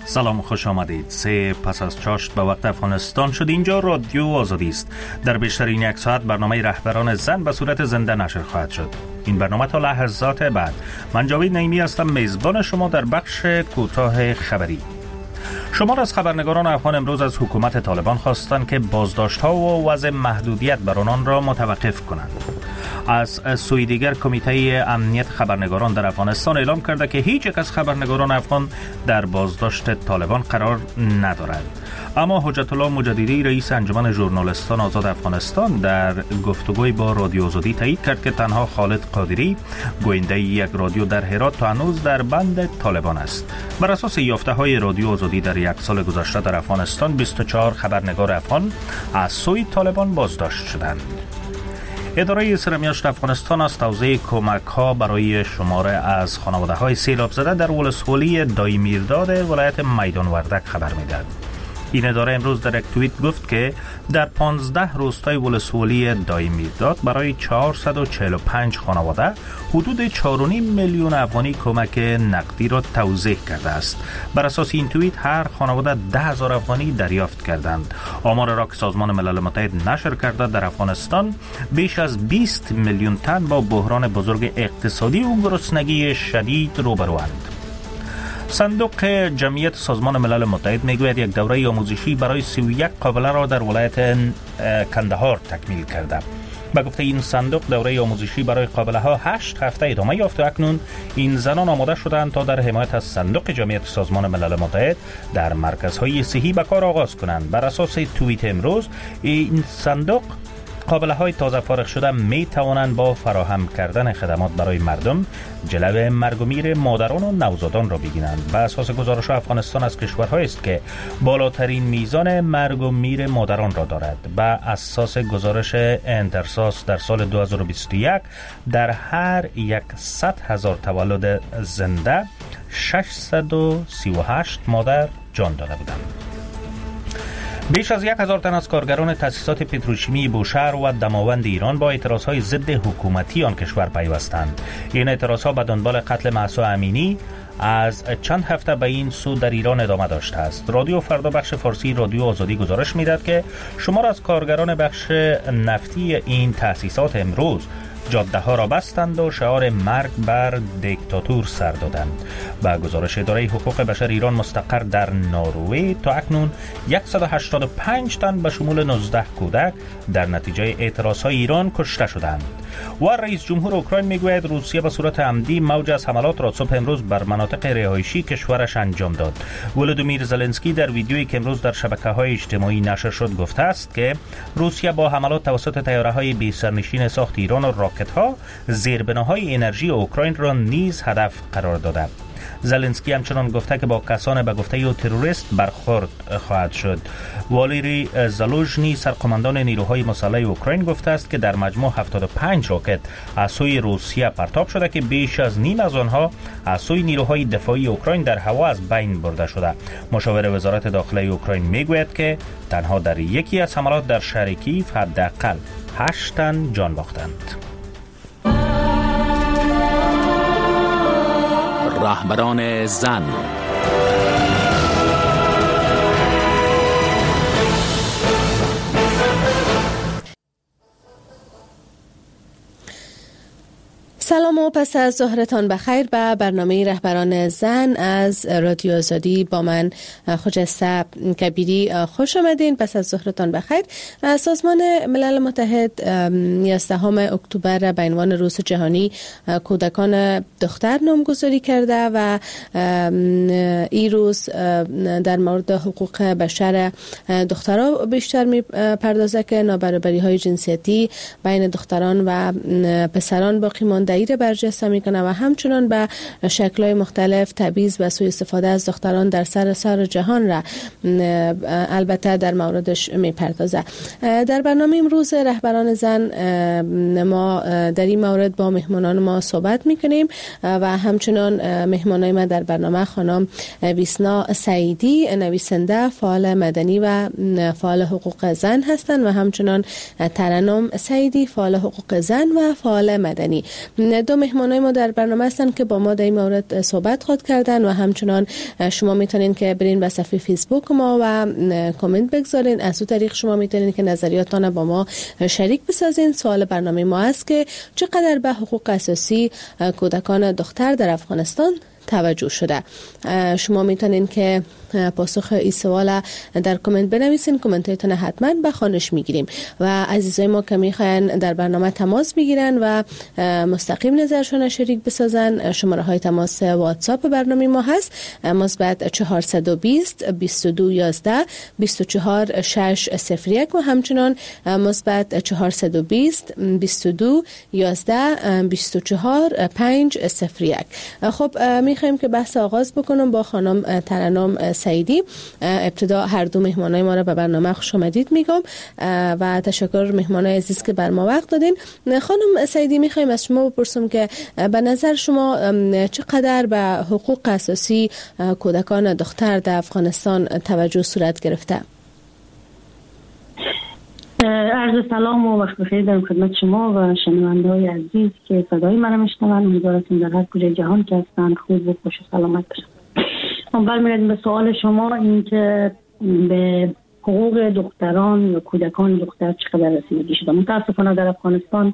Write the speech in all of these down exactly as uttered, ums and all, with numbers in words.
سلام، خوش آمدید. سه پس از چاشت به وقت افغانستان شد. اینجا رادیو آزادی است. در بیشترین یک ساعت برنامه رهبران زن به صورت زنده نشر خواهد شد. این برنامه تا لحظات بعد. من جاوید نعیمی هستم، میزبان شما در بخش کوتاه خبری. شمار از خبرنگاران افغان امروز از حکومت طالبان خواستند که بازداشت‌ها و وضع محدودیت بر آنان را متوقف کنند. از سوی دیگر کمیته امنیت خبرنگاران در افغانستان اعلام کرده که هیچ یک از خبرنگاران افغان در بازداشت طالبان قرار ندارد. اما حجت الله مجددی رئیس انجمن ژورنالیستان آزاد افغانستان در گفتگوی با رادیو آزادی تایید کرد که تنها خالد قادری گوینده یک رادیو در هرات تا هنوز در بند طالبان است. بر اساس یافته‌های رادیو آزادی در یک سال گذشته در افغانستان بیست و چهار خبرنگار افغان از سوی طالبان بازداشت شدند. اداره سرمیاشت افغانستان از توزیع کمک ها برای شماره از خانواده های سیلاب زده در ولسوالی دایمیرداد ولایت میدان وردک خبر میدهد. این اداره امروز در یک توییت گفت که در پانزده روستای ولسوالی دایمیرداد برای چهارصد و چهل و پنج خانواده حدود چهار و نیم میلیون افغانی کمک نقدی را توزیع کرده است. بر اساس این توییت هر خانواده ده هزار افغانی دریافت کردند. آمار را که سازمان ملل متحد نشر کرده در افغانستان بیش از بیست میلیون تن با بحران بزرگ اقتصادی و گرسنگی شدید روبروند. صندوق جمعیت سازمان ملل متحد میگوید یک دوره آموزشی برای سی و یک قابله را در ولایت کندهار تکمیل کرده. با گفته این صندوق دوره آموزشی برای قابله ها هشت هفته ادامه یافت و اکنون این زنان آماده شدند تا در حمایت از صندوق جمعیت سازمان ملل متحد در مرکزهای صحی به کار آغاز کنند. بر اساس توییت امروز این صندوق قابله های تازه فارغ شده می توانند با فراهم کردن خدمات برای مردم جلو مرگ و میر مادران و نوزادان را بگیرند. بر اساس گزارش افغانستان از کشورهایی است که بالاترین میزان مرگ و میر مادران را دارد. بر اساس گزارش انترساس در سال دو هزار و بیست و یک در هر صد هزار تولد زنده ششصد و سی و هشت مادر جان داده بودند. بیش از یک هزار تن از کارگران تأسیسات پتروشیمی بوشهر و دماوند ایران با اعتراضهای ضد حکومتی آن کشور پیوستند. این اعتراضها به دنبال قتل مهسا امینی از چند هفته به این سو در ایران ادامه داشته است. رادیو فردا بخش فارسی رادیو آزادی گزارش می‌دهد که شمار از کارگران بخش نفتی این تأسیسات امروز جاده ها را بستند و شعار مرگ بر دیکتاتور سر دادند. با گزارش اداره حقوق بشر ایران مستقر در نروژ تا اکنون صد و هشتاد و پنج تن به شمول نوزده کودک در نتیجه اعتراضهای ایران کشته شدند. و رئیس جمهور اوکراین میگوید روسیه به صورت عمدی موج از حملات را صبح امروز بر مناطق رهایشی کشورش انجام داد. ولودیمیر زلنسکی در ویدیویی که امروز در شبکه‌های اجتماعی نشر شد گفته است که روسیه با حملات توسط طیاره‌های بی سرنشین ساخت ایران و راکت‌ها زیربناهای انرژی اوکراین را نیز هدف قرار داده. زلنسکی همچنان گفته که با کسان به گفته او تروریست برخورد خواهد شد. والری زالوژنی سرقماندان نیروهای مسلح اوکراین گفته است که در مجموع هفتاد و پنج راکت از سوی روسیه پرتاب شده که بیش از نیم از آنها از سوی نیروهای دفاعی اوکراین در هوا از بین برده شده. مشاور وزارت داخلی اوکراین میگوید که تنها در یکی از حملات در شهر کیف حداقل هشت تن جان باختند. رهبران زن. سلام و پس از ظهرتان بخیر به برنامه رهبران زن از رادیو آزادی با من خجسته کبیری خوش آمدین. پس از ظهرتان بخیر. سازمان ملل متحد یازدهم اکتبر به عنوان روز جهانی کودکان دختر نامگذاری کرده و این روز در مورد حقوق بشر دخترها بیشتر می پردازه که نابرابری های جنسیتی بین دختران و پسران باقی مانده را برجسته میکنه و همچنان به شکل‌های مختلف تبعیض و سوء استفاده از دختران در سراسر جهان را البته در موردش میپردازه. در برنامه امروز رهبران زن ما در این مورد با مهمانان ما صحبت میکنیم و همچنان مهمانای ما در برنامه خانم ویسنا سعیدی نویسنده، فعال مدنی و فعال حقوق زن هستند و همچنان ترنم سعیدی فعال حقوق زن و فعال مدنی. دو مهمانای ما در برنامه هستن که با ما در این مورد صحبت خواهد کردن و همچنان شما میتونین که برین به صفحه فیسبوک ما و کامنت بگذارین. از اون طریق شما میتونین که نظریاتتان با ما شریک بسازین. سوال برنامه ما است که چقدر به حقوق اساسی کودکان دختر در افغانستان توجه شده. شما میتونین که پاسخ این سوال در کامنت بنویسین. کامنت هایتون حتما به خوانش میگیریم و عزیزای ما که میخواین در برنامه تماس بگیرن و مستقیم نظرشون شریک بسازن، شماره های تماس واتساپ برنامه ما هست مثبت چهارصد و بیست بیست و دو یازده بیست و چهار شش صفر یک و همچنان مثبت چهارصد و بیست بیست و دو یازده بیست و چهار پنج صفر یک. خب میخوایم که بحث آغاز بکنم با خانم ترنم سعیدی. ابتدا هر دو مهمانای ما را به برنامه خوش آمدید میگم و تشکر مهمانای عزیز که بر ما وقت دادین. خانم سعیدی میخوایم از شما بپرسم که به نظر شما چقدر به حقوق اساسی کودکان دختر در افغانستان توجه صورت گرفته؟ عرض سلام و وقت بخیر دارم خدمت شما و شنونده های عزیز که صدای من میشنون. امیدوارم در هر کجای جهان که هستند خوب و خوش و سلامت باشند. ما برمیگردیم به سوال شما، این که به حقوق دختران و کودکان دختر چقدر رسیدگی شده. متاسفانه در افغانستان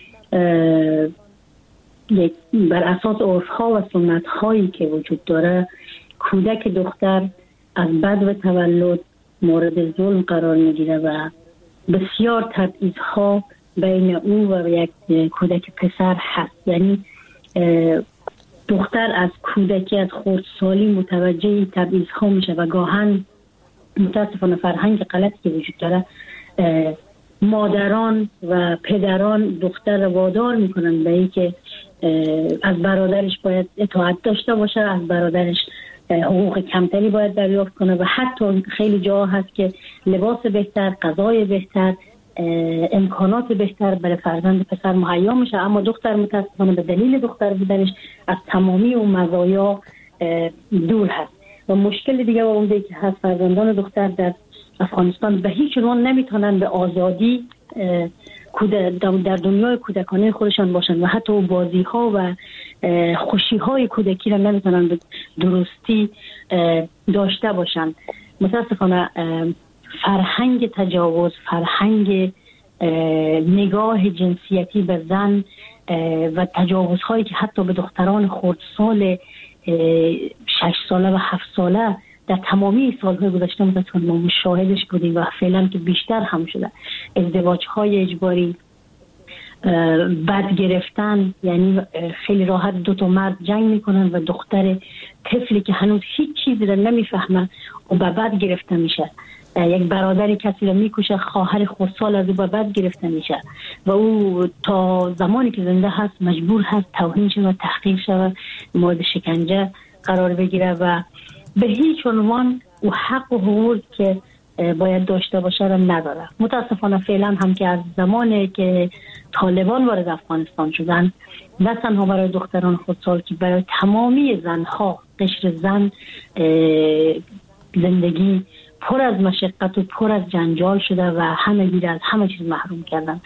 بر اساس عرف‌ها و سنت‌هایی که وجود داره کودک دختر از بدو تولد مورد ظلم قرار میگیره و بسیار تبعیض‌ها بین او و یک کودک پسر هست. یعنی دختر از کودکی از خردسالی متوجه تبعیض‌ها میشه و گاهن متاسفانه فرهنگ غلطی که وجود داره مادران و پدران دختر رو وادار میکنن به این که از برادرش باید اطاعت داشته باشه، از برادرش حقوق کمتری باید دریافت کنه و حتی خیلی جا هست که لباس بهتر، غذای بهتر، امکانات بهتر برای فرزند پسر مهیا میشه، اما دختر متاسفانه به دلیل دختر بودنش از تمامی اون مزایا دور هست. و مشکل دیگه و اونده که هست فرزندان دختر در افغانستان به هیچ عنوان نمیتونن به آزادی در دنیای کودکانه خودشان باشن و حتی بازی ها و خوشی های کودکی را نمیتونن به درستی داشته باشن. متاسفانه فرهنگ تجاوز، فرهنگ نگاه جنسیتی به زن و تجاوزهایی که حتی به دختران خردسال شش ساله و هفت ساله در تمامی سالهای گذشته متاسفانه ما مشاهدش بودیم و فعلا که بیشتر هم شده. ازدواج‌های اجباری، بد گرفتن، یعنی خیلی راحت دو تا مرد جنگ میکنن و دختر طفلی که هنوز هیچ چیزی رو نمیفهمه و به بد گرفته میشه. یک برادری کسی رو میکشه، خواهر خردسال از او به بد گرفته میشه و او تا زمانی که زنده هست مجبور هست توهین شود و تحقیر شود، مورد شکنجه قرار بگیره و به هیچ عنوان او حق و حقوقی که باید داشته باشه را نداره. متاسفانه فعلا هم که از زمانی که طالبان وارد افغانستان شدن نه تنها برای دختران خردسال که برای تمامی زنها، قشر زن، زندگی پر از مشقت و پر از جنجال شده و همه گیر از همه چیز محروم کردن.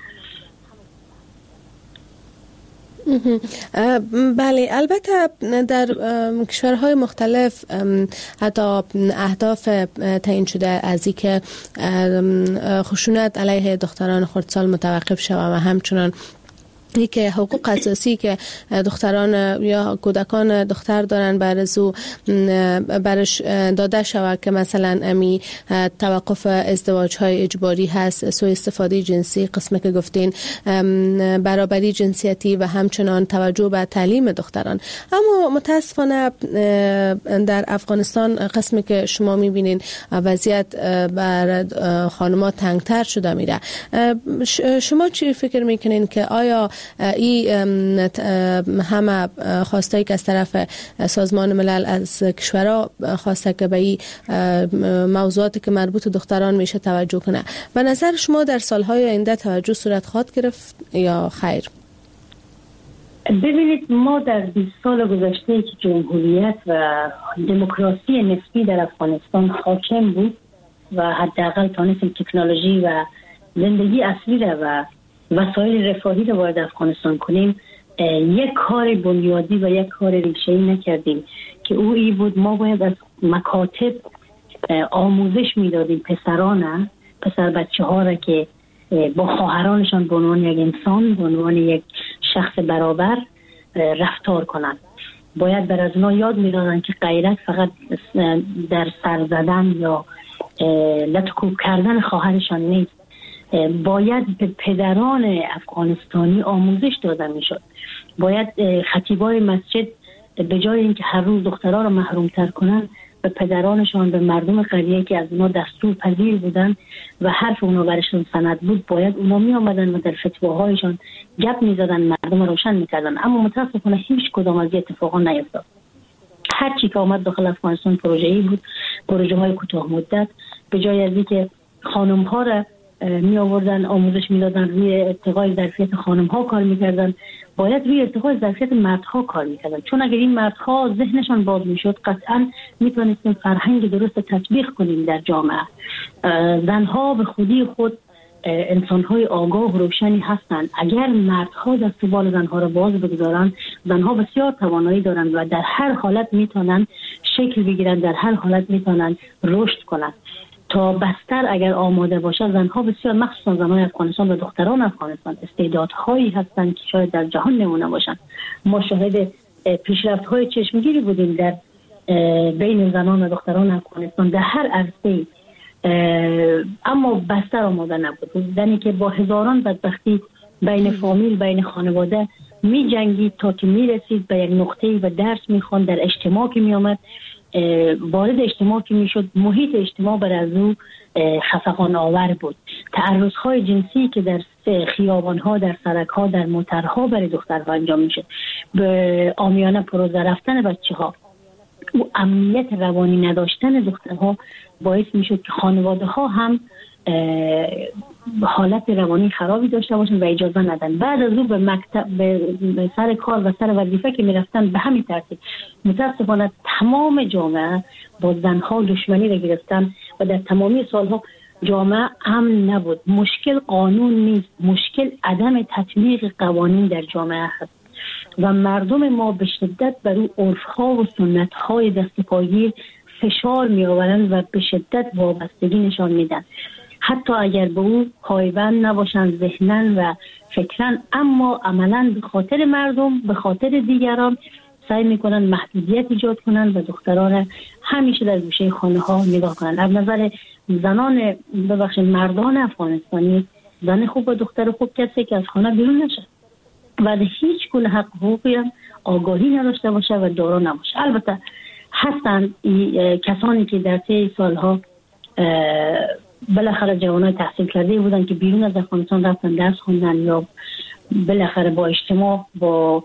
بله، البته در کشورهای مختلف حتی اهداف تعیین شده از اینکه خشونت علیه دختران خردسال متوقف شود و همچنان ای که حقوق اساسی که دختران یا کودکان دختر دارن برزو برش داده شود که مثلا امی توقف ازدواج های اجباری هست، سوء استفاده جنسی، قسمه که گفتین برابری جنسیتی و همچنان توجه به تعلیم دختران. اما متاسفانه در افغانستان قسمی که شما میبینین وضعیت بر خانمات تنگتر شده میره. شما چی فکر میکنین که آیا این همه خواستایی که از طرف سازمان ملل از کشورها خواسته که به این موضوعاتی که مربوط دختران میشه توجه کنه، به نظر شما در سالهای آینده توجه صورت خواهد گرفت یا خیر؟ ببینید، ما در بیست سال گذشته که جمهوریت و دموکراسی نسبی در افغانستان حاکم بود و حداقل تانستیم تکنولوژی و زندگی اصلی را و وسایل رفاهی رو وارد افغانستان کنیم، یک کار بنیادی و یک کار ریشه‌ای نکردیم که او ای بود ما باید از مکاتب آموزش میدادیم پسران پسر بچه ها را که با خواهرانشان به عنوان یک انسان به عنوان یک شخص برابر رفتار کنند. باید بر از اونا یاد میدادن که غیرت فقط در سر زدن یا لطکوب کردن خواهرشان نیست. باید به پدران افغانستانی آموزش داده میشد. باید خطیبای مسجد به جای اینکه هر روز دخترها رو محروم تر کنن به پدرانشان، به مردم قریه که از اونا دستور پذیر بودن و حرف اونا برشون سند بود، باید اونا می آمدن و در فتواهایشان گپ می زدن، مردم روشن می کردن. اما متاسفانه هیچ کدام از این اتفاقا نیفتاد. هر چی که آمد داخل افغانستان پروژه‌ای بود، پروژه های کوتاه مدت. به جای از اینکه خانم ها را می آوردن آموزش می دادن روی ارتقای ظرفیت خانم ها کار می کردن، باید روی ارتقای ظرفیت مردها کار می کردن. چون اگر این مردها ذهنشان باز می شد قطعا می توانستیم فرهنگ درست تطبیق کنیم در جامعه. زنها به خودی خود انسان‌های آگاه و روشنی هستند. اگر مردها دست و بال زنها را باز بگذارند، زنها بسیار توانایی دارند و در هر حالت میتونن شکل بگیرن، در هر حالت میتونن رشد کنند. تا بستر اگر آماده باشه، زنها بسیار مخصوصا زنان افغانستان و دختران افغانستان استعدادهایی هستند که شاید در جهان نمونه باشند. ما شاهد پیشرفت‌های چشمگیری بودیم در بین زنان و دختران افغانستان در هر عرصه‌ای، اما بستر آماده نبود. زنی که با هزاران بدبختی بین فامیل، بین خانواده می جنگید تا که می رسید به یک نقطه‌ای و درس می خواند، در اجتماع که می آمد، وارد اجتماع که می شد، محیط اجتماع بر از او خفقان آور بود. تعرض‌های جنسی که در خیابان‌ها، در سرک‌ها، در موترها برای دخترها انجام می شد، به عامیانه پروزه رفتن بچه‌ها و امنیت روانی نداشتن دخترها باعث می شد که خانواده ها هم حالت روانی خرابی داشته باشن و اجازه ندن. بعد از او به مکتب، به سر کار و سر وظیفه که می رفتن به همین ترتیب متاسفانه تمام جامعه با زنها دشمنی را گرفتن و در تمامی سالها جامعه امن نبود. مشکل قانون نیست، مشکل عدم تطبیق قوانین در جامعه هست و مردم ما به شدت بر او عرف‌ها و سنت‌های دست پاگیر فشار می‌آورند و به شدت وابستگی نشان میدن. حتی اگر به او پایبند نباشند ذهناً و فکراً، اما عملاً به خاطر مردم، به خاطر دیگران سعی می‌کنند محدودیت ایجاد کنند و دختران همیشه در گوشه خانه‌ها نگاه کنند. از نظر زنان ببخشید مردان افغانستانی، زن خوب و دختر خوب کسی که از خانه بیرون نشه و به هیچ گونه حق حقوقی هم آگاهی نداشته باشه و دارا نباشه. البته هستند کسانی که در طی سالها بالاخره جوانای تحصیل کرده بودن که بیرون از افغانستان رفتن درس خوندن یا بالاخره با اجتماع، با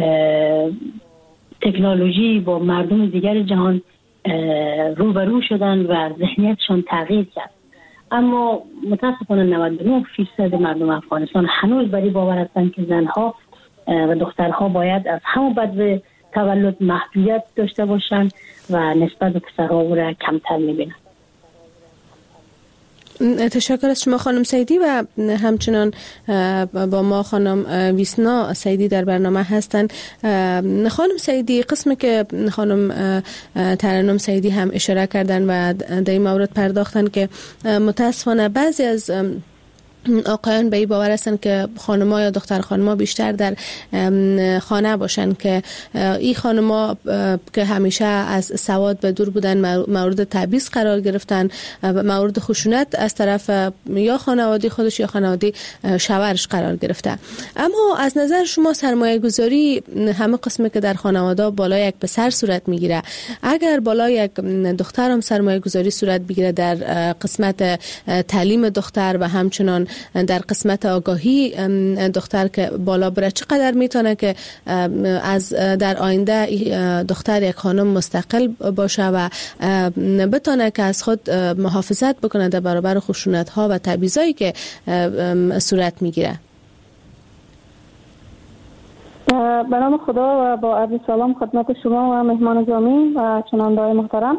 تکنولوژی، با مردم دیگر جهان روبرو شدن و ذهنیتشان تغییر کرد. اما متاسفانه نود و نه فیصد مردم افغانستان هنوز بر این باور هستند که زنها و دخترها باید از همون بدو تولد محدودیت داشته باشند و نسبت به پسرها او را کمتر می‌بینند. تشکر از شما خانم سیدی و همچنان با ما خانم ویسنا سیدی در برنامه هستند. خانم سیدی، قسمی که خانم ترنم سیدی هم اشاره کردن و در این مورد پرداختن که متاسفانه بعضی از آقایان به این باور هستند که خانم‌ها یا دختر خانم‌ها بیشتر در خانه باشن، که این خانم‌ها که همیشه از سواد به دور بودن مورد تبعیض قرار گرفتن و مورد خشونت از طرف یا خانواده خودش یا خانواده شوهرش قرار گرفته. اما از نظر شما سرمایه گذاری همه قسمی که در خانواده بالا یک پسر صورت میگیره، اگر بالا یک دختر هم سرمایه گذاری صورت بگیره در قسمت تعلیم دختر و همچنان در قسمت آگاهی دختر که بالا بره، چقدر میتونه که از در آینده دختر یک خانم مستقل باشه و بتونه که از خود محافظت بکنه در برابر خشونت ها و تبعیضایی که صورت میگیره؟ به نام خدا و با عرض سلام خدمت شما و مهمان گرامی و شنونده‌های محترم.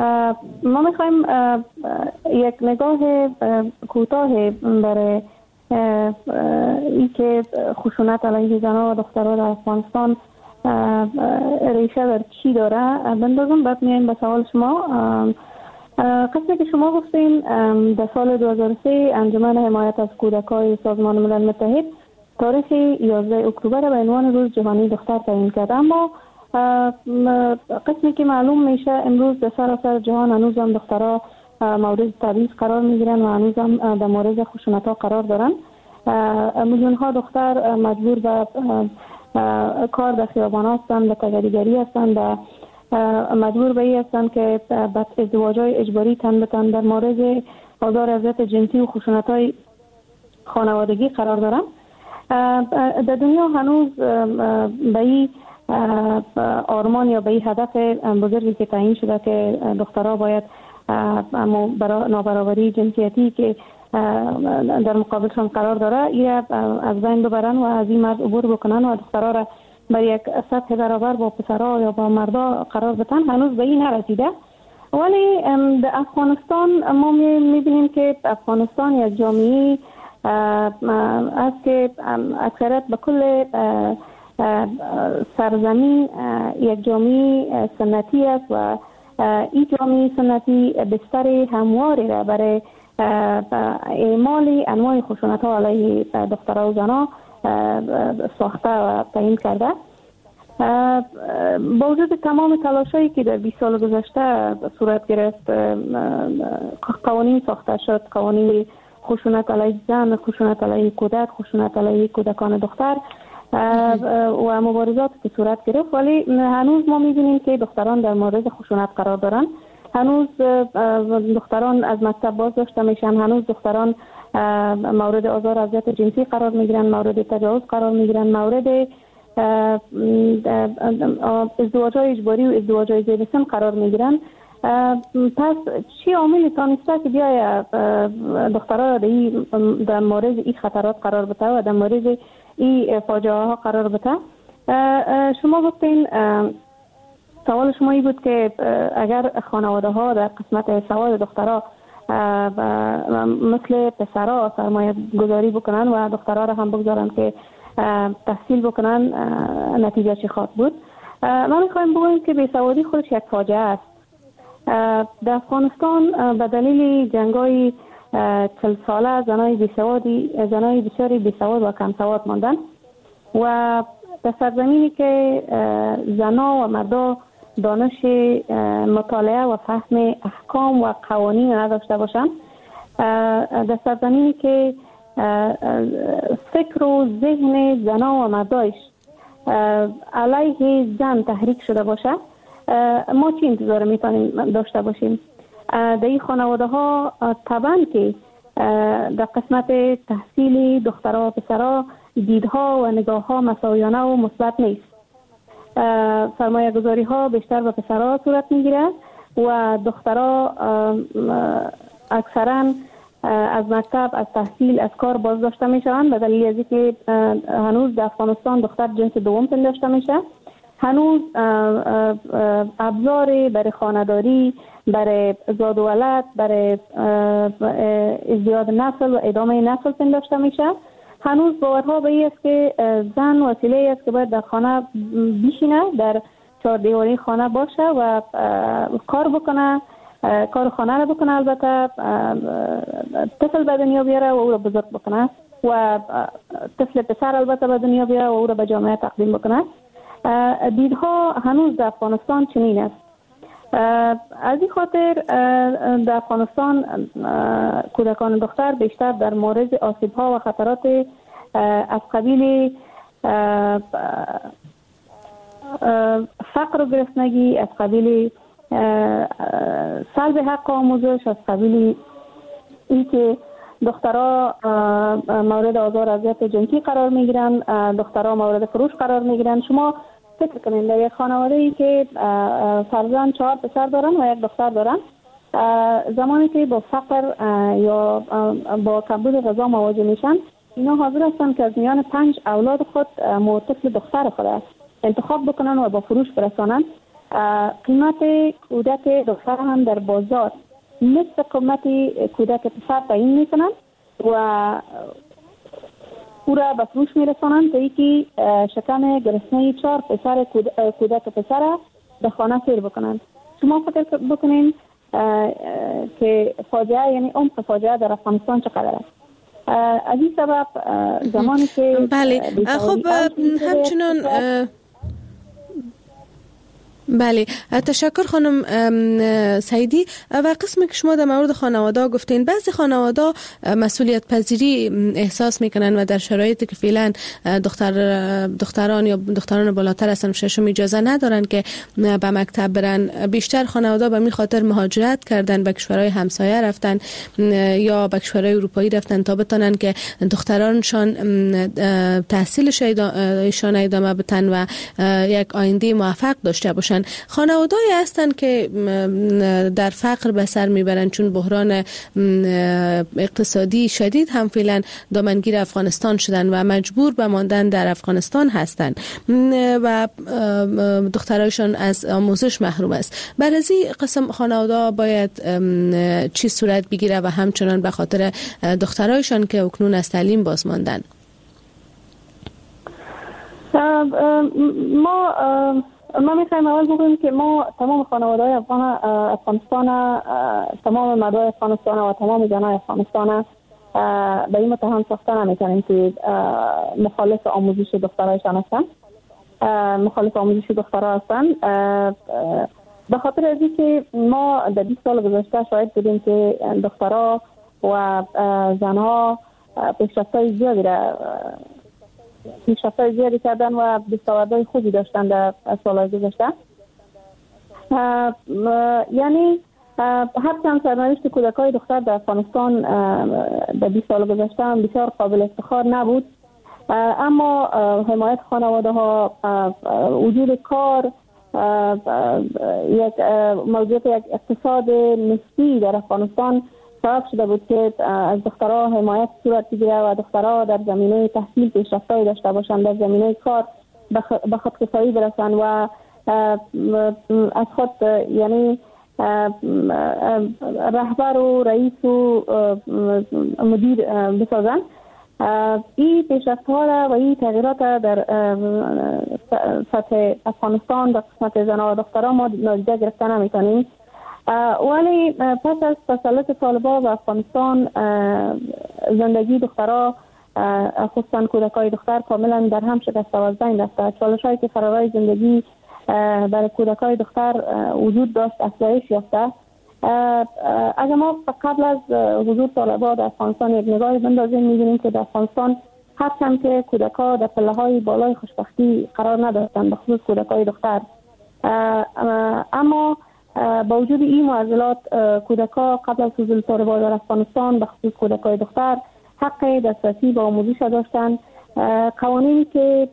ما میخوایم یک نگاه کوتاه برای ای که خشونت علیه زنان و دخترها در افغانستان ریشه در چی داره بندازم. بعد میایم به سوال شما. قسمی که شما گفتین در سال دو هزار و سه انجمن حمایت از کودکان سازمان ملل متحد تاریخ یازده اکتبر به عنوان روز جهانی دختر تعیین کرد، اما قسمی که معلوم میشه امروز در سراسر جهان هنوز هم دخترها مورد تبعیض قرار میگیرن و هنوز هم در مورد خشونت ها قرار دارن. میلیون ها دختر مجبور به کار در خیابان هستند، به تگریگری هستند، مجبور به این هستند که به ازدواج های اجباری تن بتن، در مورد آزار اذیت جنسی و خشونت های خانوادگی قرار دارن. در دنیا هنوز به این آرمان یا به این هدف بزرگی که تعیین شده که دخترها باید نابرابری جنسیتی که در مقابلشان قرار داره این از بین ببرن و از این مرز عبور بکنن و دخترها را بر یک سطح برابر با پسرها یا با مردا قرار بدن. هنوز به این نرسیده، ولی در افغانستان ما میبینیم که افغانستان یک جامعه است که اکثریت به کل سرزمین یک جامعه سنتی است و این جامعه سنتی بستر همواری را برای اعمال انواع خشونت ها علیه دخترها و زنها ساخته و تعیین کرده. با وجود تمام تلاشایی که در بیست سال گذشته صورت گرفت، قوانین ساخته شد، قوانین خشونت علیه زن، خشونت علیه کودک، خشونت علیه کودکان دختر و مبارزات که صورت گرفت، ولی هنوز ما می‌بینیم که دختران در مورد خشونت قرار دارن. هنوز دختران از مکتب باز داشته میشن، هنوز دختران مورد آزار اذیت جنسی قرار میگیرن، مورد تجاوز قرار میگیرن، مورد ازدواج‌های اجباری و ازدواج‌های زیر سن قرار میگیرن. پس چی عاملی تانسته که بیای دخترها در مورد این خطرات قرار بده و در مورد این فاجعه ها قرار بده؟ شما گفتین سوال شما ای بود که اگر خانواده ها در قسمت سواد دخترها مثل پسرها سرمایه گذاری بکنن و دخترها را هم بگذارن که تحصیل بکنن، نتیجه چی خواهد بود؟ ما میخوایم بگوییم که بیسوادی خودش یک فاجعه است. در افغانستان به دلیل جنگای چل ساله زنای بیسوادی زنای بسیاری بیسواد و کم سواد ماندن و در سرزمینی که زنا و مردا دانش مطالعه و فهم احکام و قوانین نداشته باشند، در سرزمینی که فکر و ذهن زنا و مردایش علیه زن تحریک شده باشه، ما چی انتظار میتونیم داشته باشیم؟ در این خانواده ها طبعا که در قسمت تحصیل دخترها و پسرها دیدها و نگاه ها مساویانه و مثبت نیست. سرمایه گذاری ها بیشتر به پسرها صورت میگیره و دخترها اکثرا از مکتب، از تحصیل، از کار باز داشته میشوند به دلیل از اینکه هنوز در افغانستان دختر جنس دوم پنداشته میشه. هنوز ابزار برای خانه‌داری، برای زاد و ولد، برای ازدیاد نسل و ادامه نسل پنداشته میشه. هنوز باورها به این است که زن وسیله است که باید در خانه بیشینه، در چهار دیواری خانه باشه و کار بکنه، کار خانه را بکنه، البته طفل به دنیا بیاره و او را بزرگ بکنه و طفل پسر البته به دنیا بیاره و او را به جامعه تقدیم بکنه. دیدها هنوز در افغانستان چنین است. از این خاطر در افغانستان کودکان دختر بیشتر در مورد آسیب‌ها و خطرات از قبیل فقر و گرسنگی، از قبیل سلب حق آموزش، از قبیل این که دخترها مورد آزار اذیت جنسی قرار میگیرن، دخترها مورد فروش قرار میگیرن. شما فکر کنید در یک خانواده‌ای که فرزند چهار پسر دارن و یک دختر دارن، زمانی که با فقر یا با کمبود غذا مواجه میشن، اینا حاضر هستن که از میان پنج اولاد خود طفل دختر خود انتخاب بکنن و با فروش برسانن. قیمت کودک دختر هم در بازار نصف قیمت کودک پسر تعیین میکنن و او را به فروش میرسانند تا اینکه شکم گرسنه چهار پسر کودک پسر به خانه سیر بکنند. شما فکر بکنین که فاجعه، یعنی عمق فاجعه در افغانستان چقدر است. از این سبب زمانی که بله خب همچنان بله تشکر خانم سعیدی. و قسمی که شما در مورد خانواده گفتین، بعضی خانواده مسئولیت پذیری احساس میکنن و در شرایطی که فعلا دختر دختران یا دختران بالاتر هستن ششم اجازه ندارن که به مکتب برن، بیشتر خانواده به می خاطر مهاجرت کردن، به کشورهای همسایه رفتن یا به کشورهای اروپایی رفتن تا بتونن که دخترانشان تحصیلشان ادامه بدن و یک آینده موفق داشته باشن. خانواده‌ای هستند که در فقر به سر میبرن چون بحران اقتصادی شدید هم فعلا دامنگیر افغانستان شدن و مجبور به ماندن در افغانستان هستند و دخترایشان از آموزش محروم است. بر از این قسم خانواده باید چی صورت بگیره و همچنان به خاطر دخترایشان که اکنون از تعلیم باز ماندن؟ ما ما میخوایم اول بگویم که ما تمام خانواده‌های افغان افغانستان، تمام مردای افغانستان و تمام زنای افغانستان به این متهم ساخته نمی‌کنیم که مخالف آموزش دخترایشان هستند، مخالف آموزش دخترها هستند. به خاطر از اینکه ما در بیست سال گذشته شاهد بودیم که دخترها و زنها پیشرفت‌های زیادی را پیشرفت‌های زیادی کردن و دستاوردهای خوبی داشتن در سالهای گذشته. یعنی هرچند سرنوشت کودکای دختر در افغانستان در بیست سال گذشته هم بسیار قابل افتخار نبود، اما حمایت خانواده ها، وجود کار، یک موجود یک اقتصاد نسبی در افغانستان سبب شده بود که از دخترها حمایت صورت بگیره و دخترها در زمینه تحصیل پیشرفت‌هایی داشته باشند، در زمینه کار به خودکفایی برسند و از خود یعنی رهبر و رئیس و مدیر بسازند. این پیشرفت‌ها را و این تغییرات در سطح افغانستان در قسمت زنان و دخترها ما نادیده گرفته نمی‌کنیم. ولی پس از تسلط طالبان و افغانستان زندگی دخترها خصوصا کودکای دختر کاملا در هم شکسته و از بین رفته. چالش‌هایی که فرارای زندگی برای کودکای دختر وجود داشت افزایش یافته. اگر ما قبل از حضور طالبان در افغانستان یک نگاهی بندازیم می‌بینیم که در افغانستان هرچند که کودک‌ها در پله‌های بالای خوشبختی قرار نداشتند، به خصوص کودکای دختر، اما با وجود این معضلات کودک‌ها قبل از حضور طالبان در افغانستان به خصوص کودکای دختر حق دسترسی به آموزش داشتند. قوانینی که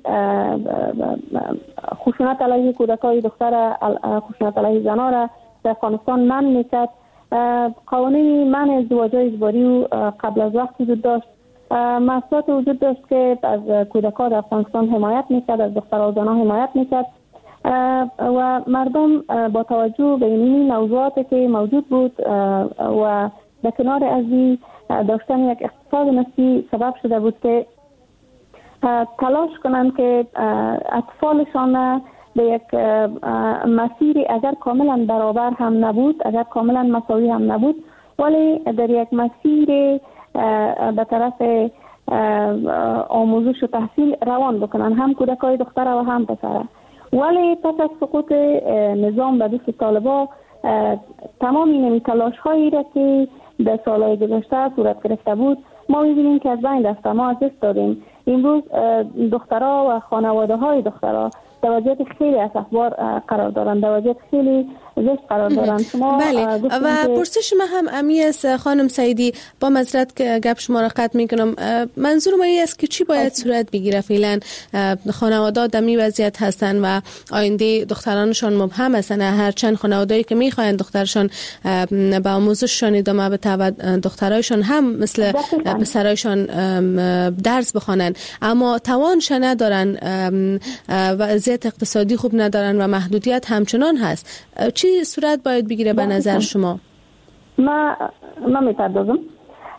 خشونت علیه کودکای دختر، خشونت علیه زنان را در افغانستان منع می‌کرد. قوانین منع ازدواج‌های اجباری قبل از وقت وجود داشت. مسئولیت وجود داشت که از کودکان در افغانستان حمایت می‌کرد، از دختران و زنان حمایت می‌کرد و مردم با توجه به این موضوعاتی که موجود بود و به کنار از این داشتن یک اقتصاد نسبی سبب شده بود که تلاش کنند که اطفالشان به یک مسیری اگر کاملا برابر هم نبود، اگر کاملا مساوی هم نبود، ولی در یک مسیر به طرف آموزش و تحصیل روان بکنن، هم کودکای دختر و هم پسر. ولی پس از سقوط نظام به دست طالبان تمام این تلاش هایی را که در سالهای گذشته صورت گرفته بود ما می‌بینیم که از بین رفته، ما از دست دادیم. امروز دخترها و خانواده های دخترها در وضعیت خیلی از اخبار قرار دارند، در وضعیت خیلی زشت قرار دارند. شما بله و پرسش ما هم امی است خانم سعیدی، با معذرت که گپ شما را قطع میکنم، منظور ما این است که چی باید صورت بگیره؟ فعلا خانواده در می وضعیت هستند و آینده دخترانشان مبهم هستند، هرچند خانواده‌ای که میخواهند دخترشان به آموزششان ادامه بده و دخترایشان هم مثل پسرایشان درس بخوانند، اما توانش ندارن و وضعیت اقتصادی خوب ندارن و محدودیت همچنان هست. چی صورت باید بگیره به نظر شما؟ ما ما میپردازم.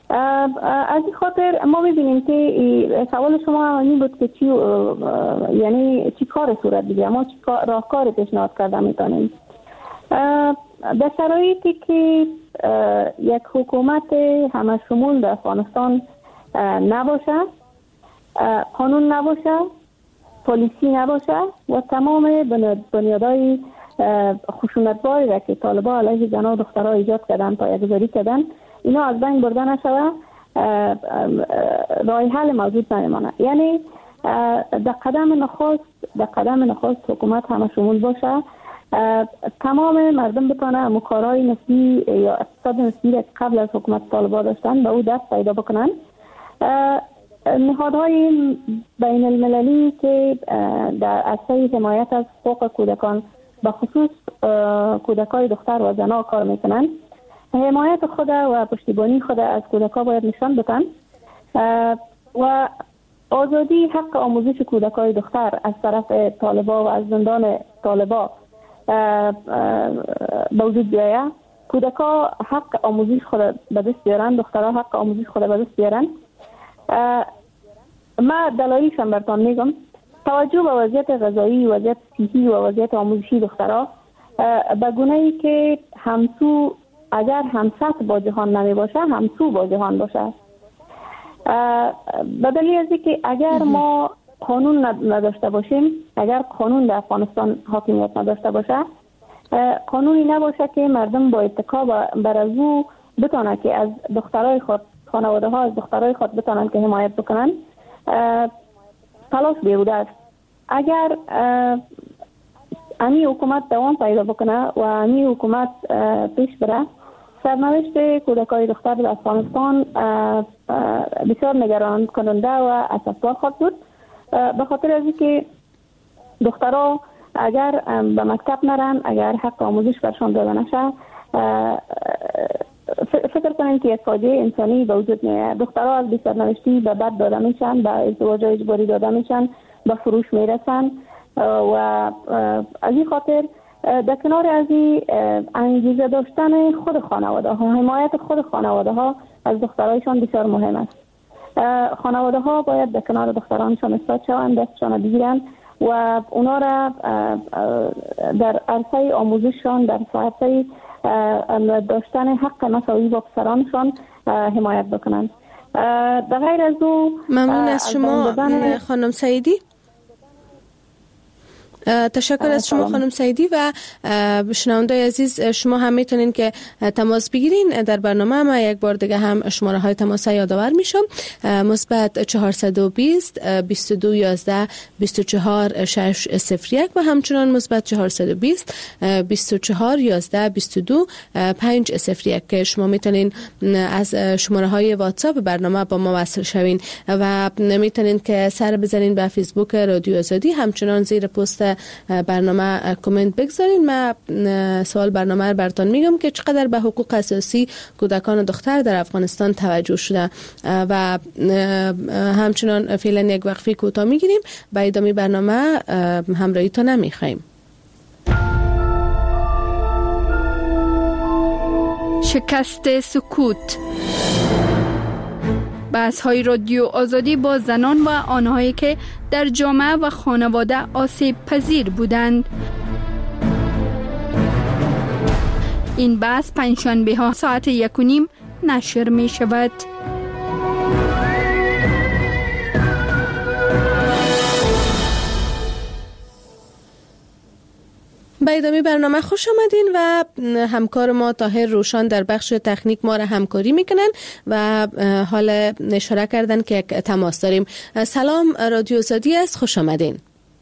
از این خاطر ما می‌بینیم که سوال شما این بود که چی یعنی چی کار صورت بگیره، ما چی راهکار پیشنهاد کرده میتونیم. در شرایطی که یک حکومت همه شمول در افغانستان نباشه، قانون نباشه، پلیسی نباشه و تمام بنیادهای خشونتباری را که طالبان علیه زنان و دخترها ایجاد کردن پایه‌گذاری کردن اینا از بین برده نشوه، راه حل موجود نمیمانه. یعنی در قدم نخست در قدم نخست حکومت همه شمول باشه، تمام مردم بتونه مکارای نسبی یا اقتصاد نسبی که قبل از حکومت طالبان داشتن به او دست پیدا بکنن. نهادهای بین المللی که در عرصه حمایت از حقوق کودکان به خصوص کودکای دختر و زنان کار میکنن، حمایت خود و پشتیبانی خود از کودکان باید نشان بدن و آزادی حق آموزش کودکای دختر از طرف طالبان و از زندان طالبان به وجود بیاید. کودکان حق آموزش خود به دست بیارن، دخترها حق آموزش خود به دست بیارن. ما دلایلشان براتون میگم. توجه به وضعیت غذایی، وضعیت صحی و وضعیت آموزشی دخترها به گونه‌ای که همسو اگر همسط با جهان نمی باشه همسو با جهان باشه. به دلیل از اینکه اگر ما قانون نداشته باشیم، اگر قانون در افغانستان حاکمیت نداشته باشه، قانونی نباشه که مردم با اتکا بر از او بتونن که از دخترای خود، خانواده ها از دخترای خود بتونن که حمایت بکنن، تلاش بیهوده است. اگر امی حکومت دوام پیدا بکنه و امی حکومت پیش بره، سرنوشت کودکای دختر در افغانستان بسیار نگران کننده و اسفبار خواهد بود، به خاطر از اینکه دخترها اگر به مکتب نرن، اگر حق آموزش برشان داده نشه، فکر کنیم که یک فاجعه انسانی به وجود میاد. دخترها از بی سرنوشتی به بد داده میشن، به ازدواج اجباری داده میشن، به فروش میرسن و از این خاطر در کنار از این انگیزه داشتن خود خانواده ها، حمایت خود خانواده ها از دخترایشان بسیار مهم است. خانواده ها باید در کنار دخترانشان ایستاد شوند، دستشان بگیرن و اونا را در عرصه آموزششان، در عرصه داشتن حق مساوی با پسرانشان حمایت بکنن. در غیر از او ممنون از شما خانم سعیدی. تشکر از شما خانم سعیدی و شنوندای عزیز، شما هم میتونین که تماس بگیرین در برنامه. ما یک بار دیگه هم شماره های تماس یادآور میشم: مثبت چهارصد و بیست بیست و دو یازده بیست و چهار شش صفر یک و همچنان مثبت چهارصد و بیست بیست و چهار یازده بیست و دو پنج صفر یک که شما میتونین از شماره های واتساپ برنامه با ما وصل شوین و میتونین که سر بزنین به فیسبوک رادیو آزادی، همچنان زیر پست برنامه کامنت بگذارین. من سوال برنامه رو براتون میگم که چقدر به حقوق اساسی کودکان و دختر در افغانستان توجه شده و همچنان فعلا یک وقفه کوتاه میگیریم. با ادامه برنامه همراهیتون میخوایم. شکست سکوت، بحث های رادیو آزادی با زنان و آنهایی که در جامعه و خانواده آسیب پذیر بودند. این بحث پنجشنبه ها ساعت یک و نیم نشر می شود. به ادامه برنامه خوش آمدین و همکار ما طاهر روشان در بخش تکنیک ما را همکاری میکنن و حال اشاره کردن که یک تماس داریم. سلام، رادیو آزادی است، خوش آمدین.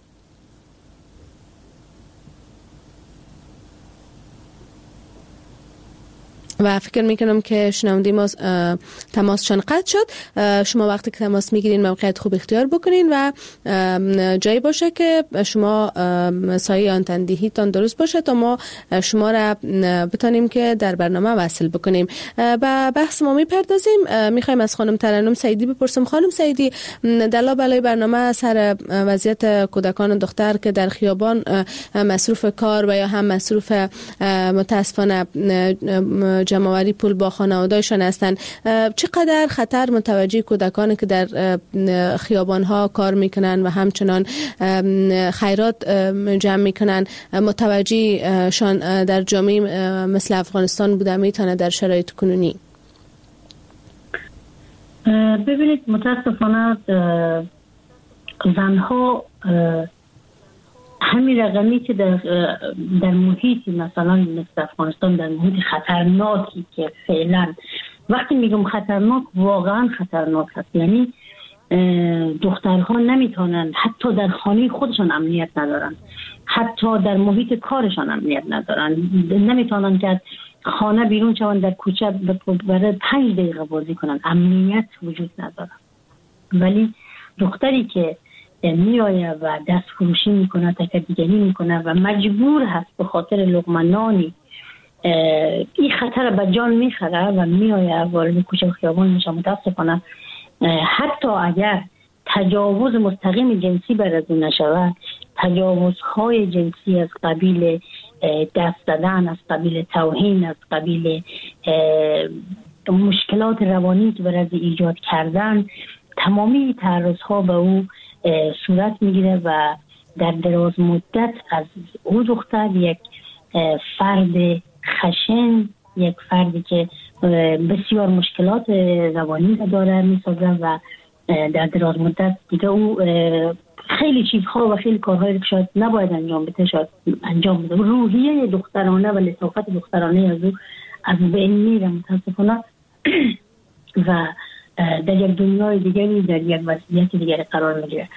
و فکر میکنم که شنونده ما تماسشان قطع شد. شما وقتی که تماس میگیرین موقعیت خوب اختیار بکنین و جایی باشه که شما سایه آنتندهیتان درست باشه تا ما شما را بتانیم که در برنامه وصل بکنیم. با بحث ما میپردازیم. میخوایم از خانم ترنم سعیدی بپرسم. خانم سعیدی، دلا بلای برنامه سر وضعیت کودکان و دختر که در خیابان مصروف کار و یا هم مصروف متاسفانه جمع‌آوری پول با خانواده‌شان هستند. چقدر خطر متوجه کودکانی که در خیابان‌ها کار میکنن و همچنان خیرات جمع میکنن متوجه شان در جامعه مثل افغانستان بوده میتونه در شرایط کنونی؟ ببینید متاسفانه زنها همین رقمی که در در محیطی مثلا مثل افغانستان، در محیط خطرناکی که فعلا وقتی میگم خطرناک واقعا خطرناک هست، یعنی دخترها نمیتونن حتی در خانه خودشان امنیت ندارن، حتی در محیط کارشان امنیت ندارن، نمیتونن که خانه بیرون شوند در کوچه برای پنج دقیقه بازی کنن، امنیت وجود نداره. ولی دختری که میآید و دست فروشی میکنه، تکدیگری میکنه و مجبور هست به خاطر لقمه نانی این خطر به جان میخره و میآید وارد کوچه و خیابان میشه، متاسفانه حتی اگر تجاوز مستقیم جنسی بر از اون نشود، تجاوزهای جنسی از قبیل دست زدن، از قبیل توهین، از قبیل مشکلات روانی که برای ایجاد کردن، تمامی تعرضها به او صورت میگیره و در دراز مدت از او دختر یک فرد خشن، یک فردی که بسیار مشکلات روانی داره میسازه و در دراز مدت دیگه او خیلی چیزها و خیلی کارهایی که شاید نباید انجام بده شاید انجام بده. روحیه دخترانه و لطافت دخترانه از او از بین میره متاسفانه و در یک دنیای دیگری، در یک وضعیت دیگری قرار میگیره.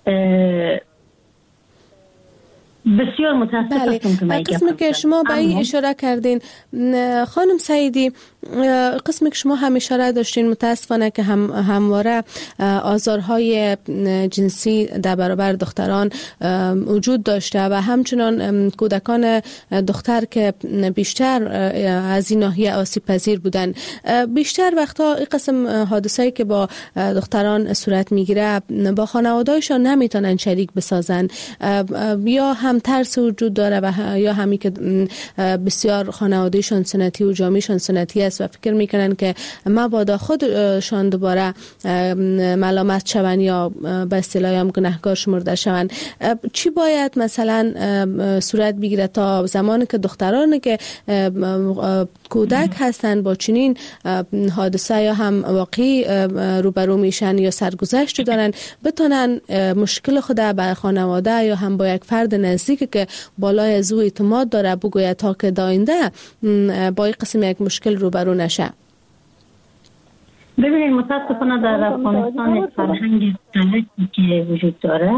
بسیار متاسفم بله. که من قسمی که شما به این اشاره کردین خانم سعیدی، قسمی که شما هم اشاره داشتین متاسفانه که هم همواره آزارهای جنسی در برابر دختران وجود داشته و همچنان کودکان دختر که بیشتر از این ناحیه آسیب پذیر بودن. بیشتر وقتا این قسم حادثه‌ای که با دختران صورت میگیره با خانواده‌هاشون نمیتونن شریک بسازن، یا هم ترس وجود داره و یا همی که بسیار خانوادهشون سنتی و جامعهشون سنتی است و فکر میکنن که مبادا خودشان دوباره ملامت شون یا به اصطلاح هم گناهکار شمرده شون. چی باید مثلا صورت بگیره تا زمانی که دخترانی که کودک هستن با چنین حادثه یا هم واقعی روبرو میشن یا سرگذشت دارن بتونن مشکل خود بر خانواده یا هم با یک فرد نزدیک که بالای از او اعتماد داره بگوید تا که داینده با این قسم یک مشکل روبرو نشه؟ ببینید متاسفانه در افغانستان یک فرهنگ غلطی که وجود داره،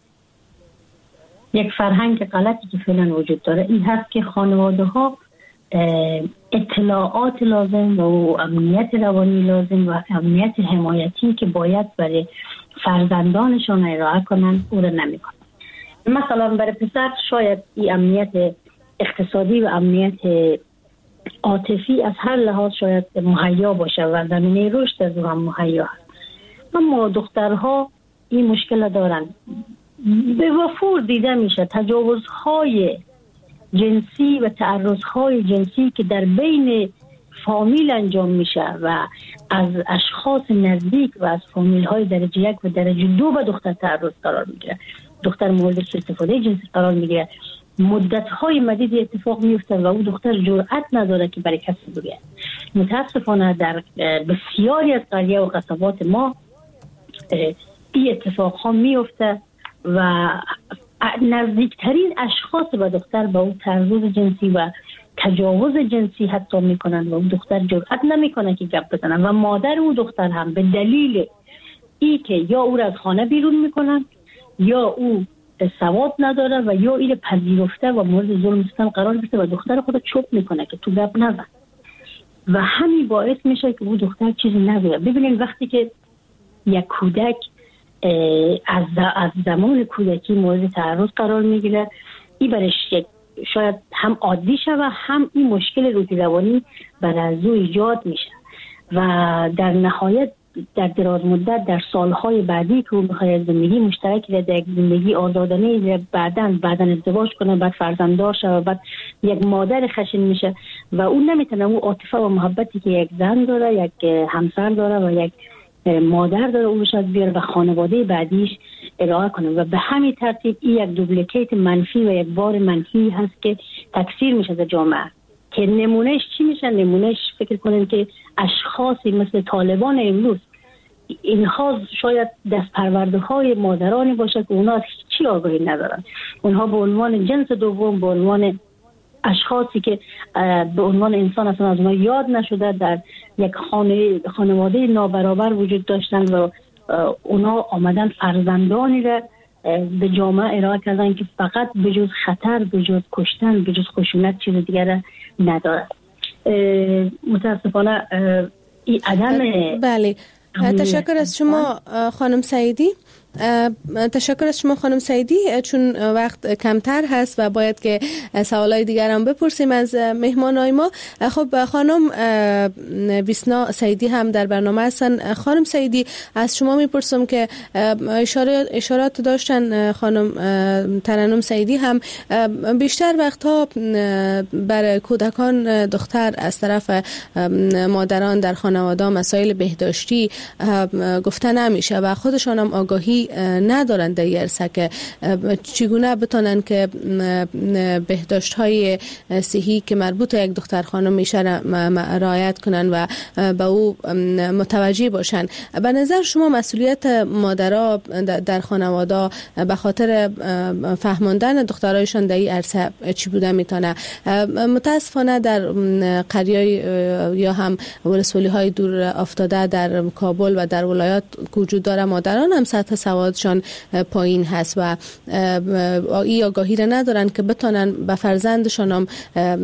یک فرهنگ غلطی که فعلا وجود داره این هست که خانواده ها اطلاعات لازم و امنیت روانی لازم و امنیت حمایتی که باید برای فرزندانشان ارائه کنن او را نمی کنن. مثلا برای پسر شاید این امنیت اقتصادی و امنیت عاطفی از هر لحاظ شاید مهیا باشه و زمینه رشد از او هم مهیا هست، اما دخترها این مشکل دارن. به وفور دیده میشه تجاوزهای جنسی و تعرضهای جنسی که در بین فامیل انجام میشه و از اشخاص نزدیک و از فامیل های درجه یک و درجه دو به دختر تعرض قرار میگیره، دختر مورد استفاده جنسی قرار میگیره، مدت های مدیدی اتفاق میفته و او دختر جرأت نداره که برای کسی بگه. متاسفانه در بسیاری از قریه و قصبات ما این اتفاق ها میفته و نزدیکترین اشخاص به دختر با او تعرض جنسی و تجاوز جنسی حتی میکنن و او دختر جرأت نمیکنه که گپ بزنن و مادر او دختر هم به دلیل ای که یا او را از خانه بیرون میکنن یا او سواد نداره و یا این پذیرفته و مورد ظلم ستم قرار گرفته و دختر خود چوب میکنه که تو گپ نزن و همین باعث میشه که او دختر چیزی نگه. ببینید وقتی که یک کودک از از زمان کودکی مورد تعرض قرار میگیره این برش شاید هم عادی شه و هم این مشکل روحی روانی بر از او ایجاد میشه و در نهایت در دراز مدت در سالهای بعدی که او بخواد زندگی مشترکی در یک زندگی آزادانه بعداً بعداً ازدواج کنه، بعد فرزنددار شه و بعد یک مادر خشن میشه و اون نمیتونه اون عاطفه و محبتی که یک زن داره، یک همسر داره و یک مادر داره اون شاید بیاره و خانواده بعدیش ارائه کنه و به همین ترتیب این یک دوبلیکیت منفی و یک بار منفی هست که تکثیر میشه در جامعه. که نمونهش چی میشه؟ نمونهش فکر کنیم که اشخاصی مثل طالبان امروز، اینها شاید دست پرورده های مادرانی باشه که اونا هیچی آگاهی ندارن. اونها به عنوان جنس دوم، به عنوان اشخاصی که به عنوان انسان اصلا از ما یاد نشده در یک خانه خانواده نابرابر وجود داشتن و اونا آمدن فرزندانی را به جامعه ارائه کردن که فقط بجز خطر، بجز کشتن، بجز خشونت چیز دیگر نداره. متاسفانه این عدم بله. تشکر از شما خانم سعیدی. تشکر از شما خانم سعیدی. چون وقت کمتر هست و باید که سوالای دیگر هم بپرسیم از مهمانای ما. خب خانم بیسنا سعیدی هم در برنامه هستن. خانم سعیدی از شما میپرسم که اشاره اشارات داشتن خانم ترنم سعیدی هم بیشتر وقتها بر کودکان دختر از طرف مادران در خانواده مسائل بهداشتی گفته نمیشه و خودشان هم آگاهی ندارند در عرصه که چگونه بتونن که بهداشت های صحی که مربوط یک دختر خانم میشه رعایت کنن و به او متوجه باشن. به نظر شما مسئولیت مادرها در خانواده به خاطر فهماندن دخترایشان در این عرصه چی بوده میتونه؟ متاسفانه در قریه یا هم ولسوالی های دور افتاده در کابل و در ولایات وجود داره مادران هم سطح سوادشان پایین هست و این آگاهی را ندارن که بتونن به فرزندشان هم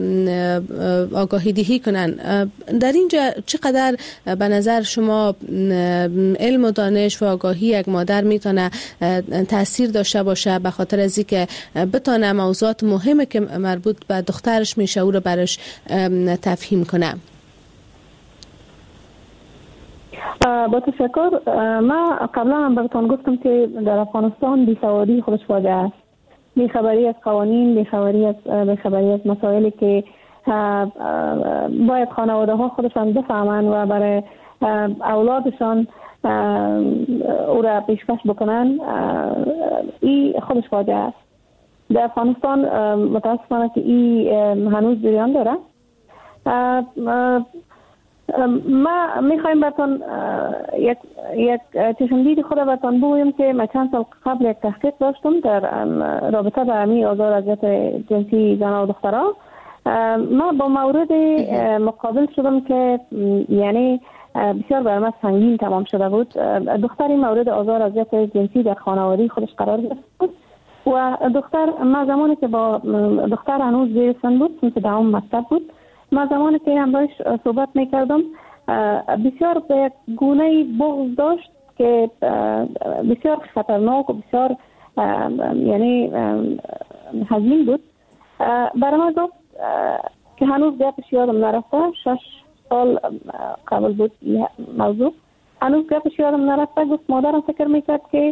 آگاهی دهی کنن. در اینجا چقدر به نظر شما علم و دانش و آگاهی یک مادر میتونه تاثیر داشته باشه به خاطر از اینکه بتونه موضوعات مهمه که مربوط به دخترش میشه او رو برش تفهیم کنه؟ با تشکر. ما قبلا هم براتون گفتم که در افغانستان بیسوادی خودش فاجعه است. بیخبری از قوانین، بیخبری از بیخبری از مسائلی که باید خانواده ها خودشان بفهمن و برای اولادشان او را پیشکش بکنن، این خودش فاجعه است. در افغانستان متاسفانه که این هنوز جریان داره. ما میخوایم براتون یک یک چشمدید خود براتون بگویم که ما چند سال قبل یک تحقیق داشتم در رابطه با همین آزار اذیت جنسی زن و دخترها. ما با مورد مقابل شدم که یعنی بسیار برای ما سنگین تمام شده بود. دختری مورد آزار اذیت جنسی در خانواده خودش قرار گرفت بود و دختر ما زمانی که با دختر هنوز زیر سن بود، مثل دوام مکتب بود، ما زمانی که همراهش صحبت میکردم بسیار به یک گونه بغض داشت که بسیار خطرناک و بسیار یعنی حزین بود. برای ما گفت که هنوز گپش یادم نرفته، شش سال قبل بود موضوع، هنوز گپش یادم نرفته. گفت مادرم فکر میکرد که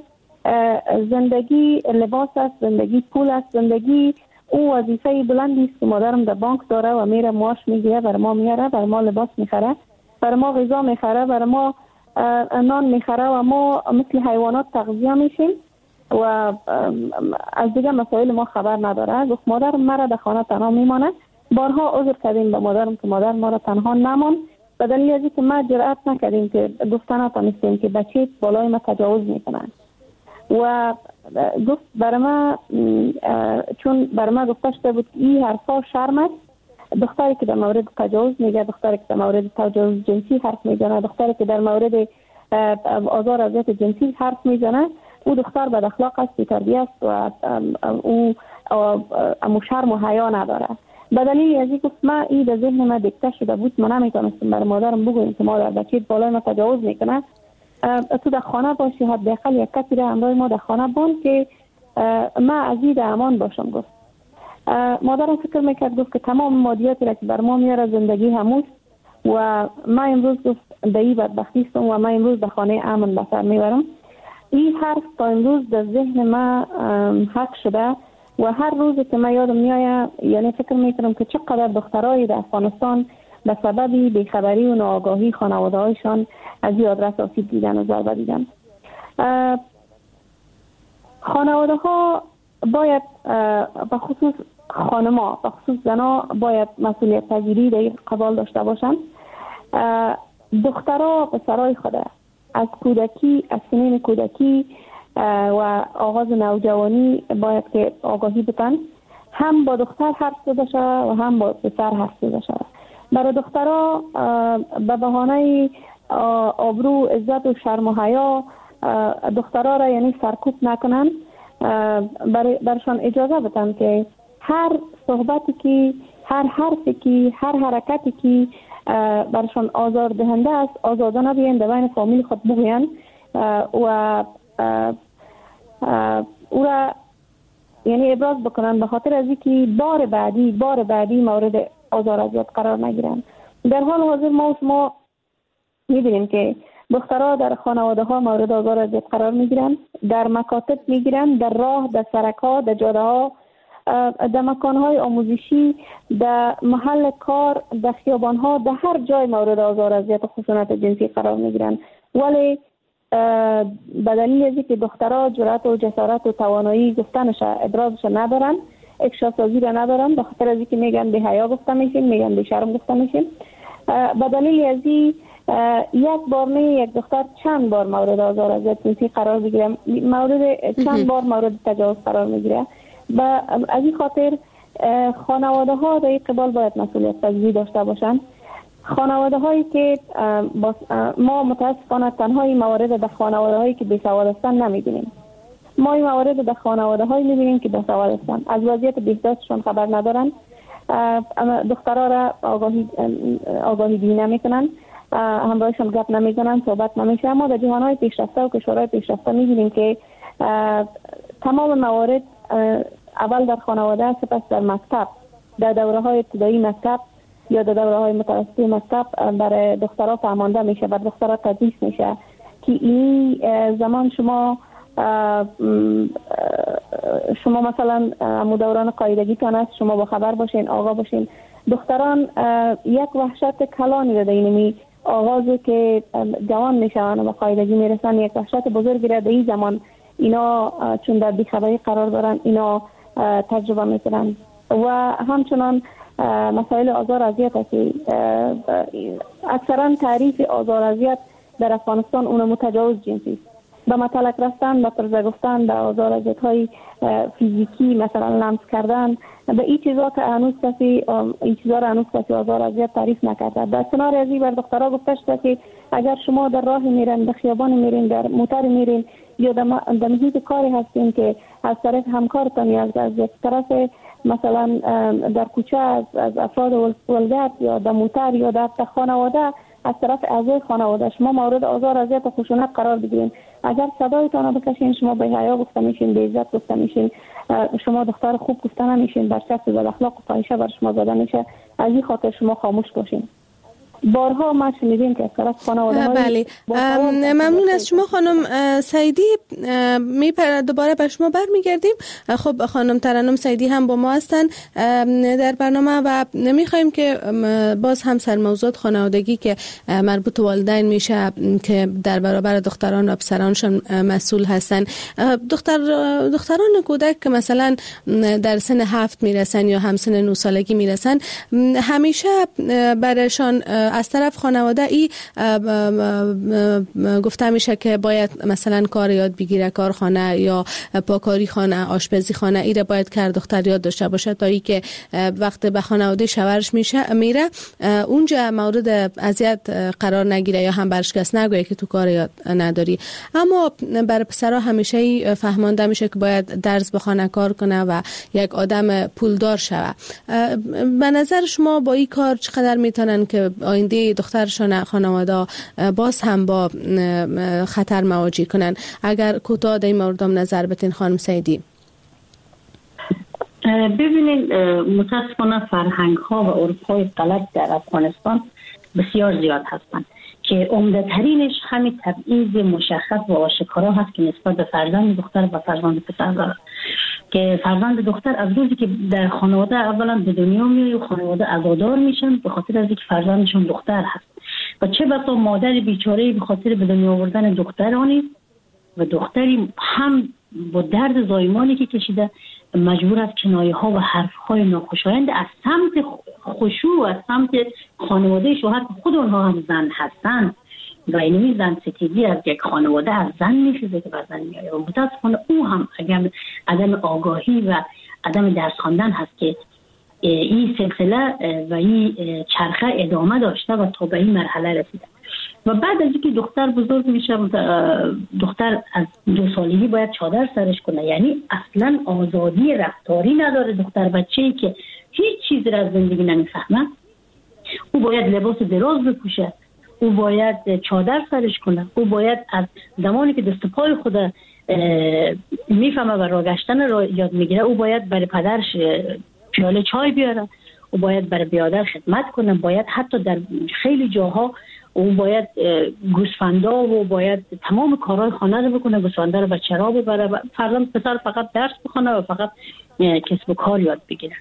زندگی لباس است، زندگی پول است، زندگی او وظیفه بلندی است که مادرم در بانک داره و میره معاش میگیره، برای ما میاره، برای ما لباس میخره، برای ما غذا میخره، برای ما نان میخره و ما مثل حیوانات تغذیه میشیم و از دیگه مسائل ما خبر نداره. گفت مادرم مرا در خانه تنها میمانه. بارها عذر کردیم به مادرم که مادر ما را تنها نمان، به دلیل از اینکه ما جرأت نکردیم که گفتن نتونستیم که بچه بالای ما تجاوز میکنن. و گفت برای ما چون برای ما گفته شده بود این حرفا شرم است. دختری که در مورد تجاوز میگه، دختری که در مورد تجاوز جنسی حرف میزنه، دختری که در مورد آزار اذیت جنسی حرف میزنه، او دختر بد اخلاق است، بی‌تربیت است و او امو شرم و حیا نداره. به دلیل از این گفت ما این در ذهن ما دیکته شده بود، ما نمیتونستم برای مادرم بگویم که مادر بچه بالای ما تجاوز میکنه، تو در خانه باشی، حداقل یک کسی را همراه ما در خانه بان که ما از این در امان باشم. گفت مادرم فکر میکرد، گفت که تمام مادیاتی را که بر ما میاره زندگی هموست و من امروز در این بدبختی هستم و من امروز به خانه امن به سر میبرم. این حرف تا امروز در ذهن من حق شده و هر روز که من یادم میآید، یعنی فکر میکنم که چقدر دخترای در افغانستان به سبب بیخبری و ناآگاهی خانواده هایشان از این آدرس آسیب دیدن و ضربه دیدن. خانواده ها باید به خصوص خانما به خصوص زنا باید مسئولیت پذیری در این قبال داشته باشند. دخترها به سرای خود از کودکی، از سنین کودکی و آغاز نوجوانی باید که آگاهی بتن، هم با دختر حرف زده شود و هم با پسر حرف زده شود. برای دخترها به بهانه آبرو، عزت و شرم و حیا دخترها را یعنی سرکوب نکنن، برای برشان اجازه بدن که هر صحبتی که، هر حرفی که، هر حرکتی که برشان آزار دهنده است آزادانه بیان در بین فامیل خود بگوین و او را یعنی ابراز بکنن، به خاطر از اینکه بار بعدی بار بعدی مورد آزار اذیت قرار نگیرن. در حال حاضر ما ما می‌بینیم که دخترها در خانواده ها مورد آزار اذیت قرار میگیرن، در مکاتب میگیرن، در راه، در سرک ها، در جاده ها، در مکان های آموزشی، در محل کار، در خیابان ها، در هر جای مورد آزار اذیت و خشونت جنسی قرار میگیرن. ولی به دلیل از اینکه دخترها جرأت و جسارت و توانایی گفتنش ابرازش ندارن، افشا سازی را ندارن، به خاطر از اینکه میگن بی حیا گفته میشین، میگن بی شرم گفته میشین، به دلیل از این یک بار نه یک دختر چند بار مورد آزار اذیت جنسی قرار بگیره، مورد چند بار مورد تجاوز قرار میگیره. و از این خاطر خانواده ها در این قبال باید مسئولیت پذیری داشته باشند. خانواده هایی که ما متاسفانه تنها این موارد در خانواده هایی که بی‌سواد هستند نمیبینیم، ما این موارد در خانواده هایی میبینیم که بی‌سواد هستند، از وضعیت بهداشتشون خبر ندارن، دخترها را آگاهی آگاهی دیده نمیکنن، همراهشان گپ نمیزنن، صحبت نمیشه. اما در جهانهای پیشرفته و کشورهای پیشرفته میبینیم که تمام موارد اول در خانواده، سپس در مکتب، در دوره های ابتدایی مکتب یا در دوره های متوسطه مکتب برای دخترها فهمانده میشه، بر دخترها تدریس میشه که این زمان شما شما مثلا امو دوران قاعدگیتان است، شما با خبر باشین، آگاه باشین. دختران یک وحشت کلانی رو در اینمی آغازی که جوان میشن و به قاعدگی میرسن، یک وحشت بزرگی رو در این زمان اینا چون در بیخبری قرار دارن اینا تجربه میکنن. و همچنان مسائل آزار اذیت است. اکثرا تعریف آزار اذیت در افغانستان اون متجاوز جنسی است. به مطلق رفتن، به طرز گفتن، به آزار اذیت های فیزیکی مثلا لمس کردن، به این چیزا که هنوز کسی این چیزا رو هنوز کسی آزار اذیت تعریف نکرده. در کنار از این بر دخترها گفته شده که اگر شما در راه میرین، در خیابان میرین، در موتر میرین یا در محیط کاری هستین که از طرف همکارتان یا از یک طرف مثلا در کوچه از, از افراد ولگرد یا در موتر یا در خانواده از طرف اعضای خانواده شما مورد آزار اذیت و خشونت قرار بگیرین، اگر صدایتان رو بکشین شما به حیا گفته میشین، به عزت گفته میشین، شما دختر خوب گفته نمیشین، بر شخص بد اخلاق و فاحشه بر شما زده میشه. از این خاطر شما خاموش باشین. بارها ما شنیدیم که از طرف خانواده بله. ممنون از شما خانم سعیدی. می دوباره به شما برمیگردیم. خب خانم ترنم سعیدی هم با ما هستن در برنامه و نمیخوایم که باز هم سر موضوعات خانوادگی که مربوط والدین میشه که در برابر دختران و پسرانشان مسئول هستن، دختر دختران کودک که مثلا در سن هفت میرسن یا هم سن نه سالگی میرسن، همیشه برایشان از طرف خانواده ای گفته میشه که باید مثلا کار یاد بگیره، کارخانه یا پاکاری خانه، آشپزی خانه، ایره باید کار دختر یاد داشته باشه تا ای که وقت به خانواده شوهرش میشه میره اونجا مورد اذیت قرار نگیره یا هم برش کس نگویه که تو کار یاد نداری. اما برای پسرها همیشه فهمانده میشه که باید درس بخونه، کار کنه و یک آدم پولدار شوه. به نظر شما با این کار چقدر میتونن که آینده دخترشان خانواده باز هم با خطر مواجه کنن؟ اگر کوتاه در این مورد هم نظر بتین خانم سعیدی. ببینید متاسفانه فرهنگ ها و عرف های غلط در افغانستان بسیار زیاد هستند که عمده ترینش همین تبعیض مشخص و آشکارا هست که نسبت به فرزند دختر و فرزند پسر دارد. که فرزند دختر از روزی که در خانواده اولا به دنیا میاد و خانواده عزادار میشن به خاطر از اینکه فرزندشون دختر هست و چه بسا مادر بیچاره به خاطر به دنیا آوردن دخترانی و دختری هم با درد زایمانی که کشیده مجبور است کنایه ها و حرف های ناخوشایند از سمت خشوع از سمت خانواده شوهر خود اونها هم زن هستن و اینوی زن ستیزی از یک خانواده از زن میشه که بزن میاره و متاسفانه او هم اگر عدم آگاهی و عدم درس خواندن هست که این سلسله و این چرخه ادامه داشته و تا به این مرحله رسیده. و بعد از اینکه دختر بزرگ میشه دختر از دو سالگی باید چادر سرش کنه، یعنی اصلا آزادی رفتاری نداره دختر بچه‌ای که هیچ چیز را از زندگی نمیفهمه. او باید لباس دراز بپوشه، او باید چادر سرش کنه، او باید از زمانی که دست پای خود میفهمه و راه گشتن را یاد میگیره او باید برای پدرش پیاله چای بیاره، او باید برای بیادر خدمت کنه، باید حتی در خیلی جاها او باید گوسفندا و باید تمام کارهای خانه رو بکنه، گوسفندا رو به چرا ببره و فرزند پسر فقط درس بخونه و فقط کسب و کار یاد بگیره.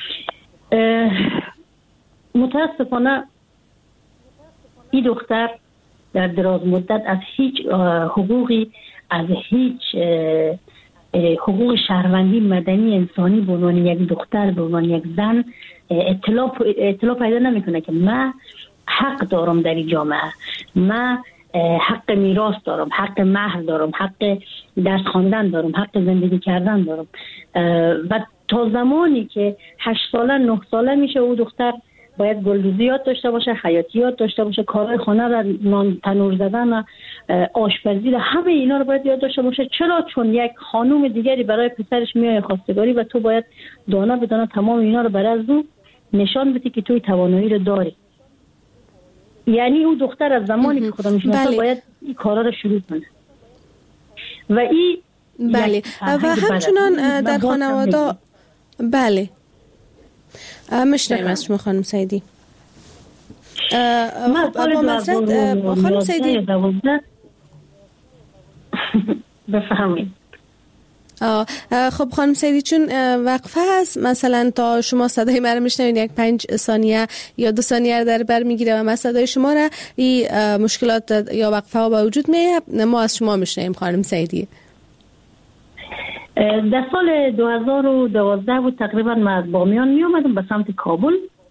متاسفانه این دختر در دراز مدت از هیچ حقوقی، از هیچ حقوق شهروندی مدنی انسانی به عنوان یک دختر، به عنوان یک زن اطلاع اطلاع پیدا نمیکنه که من حق دارم در این جامعه، من حق میراث دارم، حق مهر دارم، حق درس خواندن دارم، حق زندگی کردن دارم. و تا زمانی که هشت ساله نه ساله میشه او دختر باید گلدوزیات داشته باشه، خیاطیات داشته باشه، کارهای خانه را، نان تنور زدن، آشپزی را، همه اینا رو باید یاد داشته باشه. چرا؟ چون یک خانوم دیگری برای پسرش میاد خواستگاری و تو باید دانه به دانه تمام اینا رو برای از او نشان بدی که توی توانایی رو داری. یعنی او دختر از زمانی که خدا میشناسه بله. باید این کارا رو شروع کنه و این بله و همچنان در خانواده بله مشنویم از شما خانم سعیدی. خب با مزرد خانم سعیدی بفهمید. خب خانم سعیدی چون وقفه هست مثلا تا شما صدای من رو میشنوین یک پنج ثانیه یا دو ثانیه در بر میگیره و من صدای شما را این مشکلات یا وقفه ها با وجود میاد ما از شما میشنویم خانم سعیدی. در سال دو هزار و دوازده بود تقریبا من از بامیان می اومدم به سمت کابل.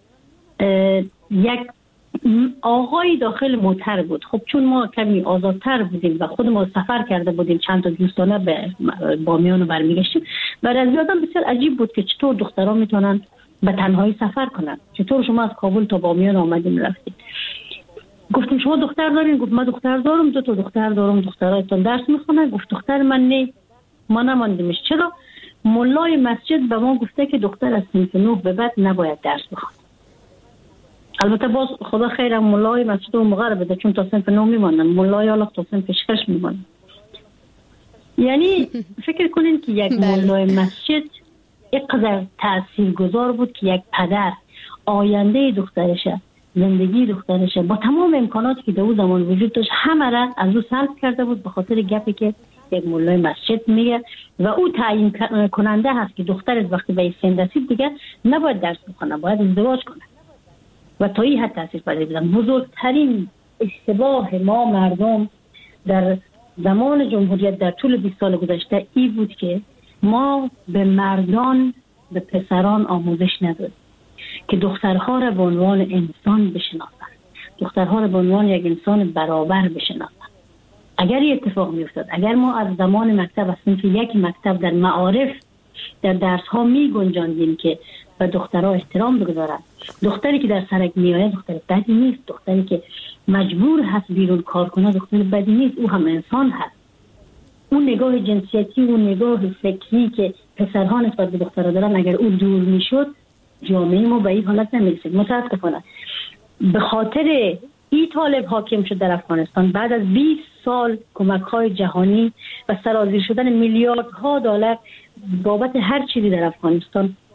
یک آقای داخل موتر بود. خب چون ما کمی آزادتر بودیم و خود ما سفر کرده بودیم چند تا دوستانه به بامیان رو برمیگشتیم و از یادم بسیار عجیب بود که چطور دخترها میتونن به تنهایی سفر کنن، چطور شما از کابل تا بامیان آمدیم رفتیم. گفتیم شما دختر دارین؟ گفت من دختر دارم، دو تا دختر دارم، دخترایتون درس میخونن. گفت دختر من نه، ما نماندیمش. چرا؟ مولای مسجد به ما گفته که دختر از صنف نه به بعد نباید درس بخونه. البته باز خدا خیره مولای مسجد و مغرب بده چون تا صنف نه میمانن، مولای حالا تا صنف شش میمانن. یعنی فکر کنین که یک مولای مسجد اینقدر تاثیرگذار بود که یک پدر آینده دخترشه، زندگی دخترشه با تمام امکاناتی که در اون زمان وجود داشت همه را از او سلب کرده بود به خاطر گپی که یک مولای مسجد میگه و او تعیین کننده هست که دخترت وقتی به این سن رسید دیگه نباید درس بخونه، باید ازدواج کنه و تا این حد تاثیر پذیر بودن. بزرگترین اشتباه ما مردم در زمان جمهوریت در طول بیست سال گذشته ای بود که ما به مردان، به پسران آموزش ندادیم که دخترها را به عنوان انسان بشناسن، دخترها را به عنوان یک انسان برابر بشناسن. اگر این اتفاق می افتاد، اگر ما از زمان مکتب از صنف یک مکتب در معارف در درس ها می گنجاندیم که به دخترها احترام بگذارن، دختری که در سرک می آید دختر بدی نیست، دختری که مجبور هست بیرون کار کنه دختر بدی نیست، او هم انسان هست. اون نگاه جنسیتی، اون نگاه فکری که پسرها نسبت به دخترها دارن اگر او دور می شد جامعه ما به این حالت نمی رسید. متاسفانه به خاطر این طالب حاکم شد در افغانستان. بعد از بیست سال کمک‌های جهانی و سرازیر شدن میلیاردها دلار بابت هر چیزی در افغانستان،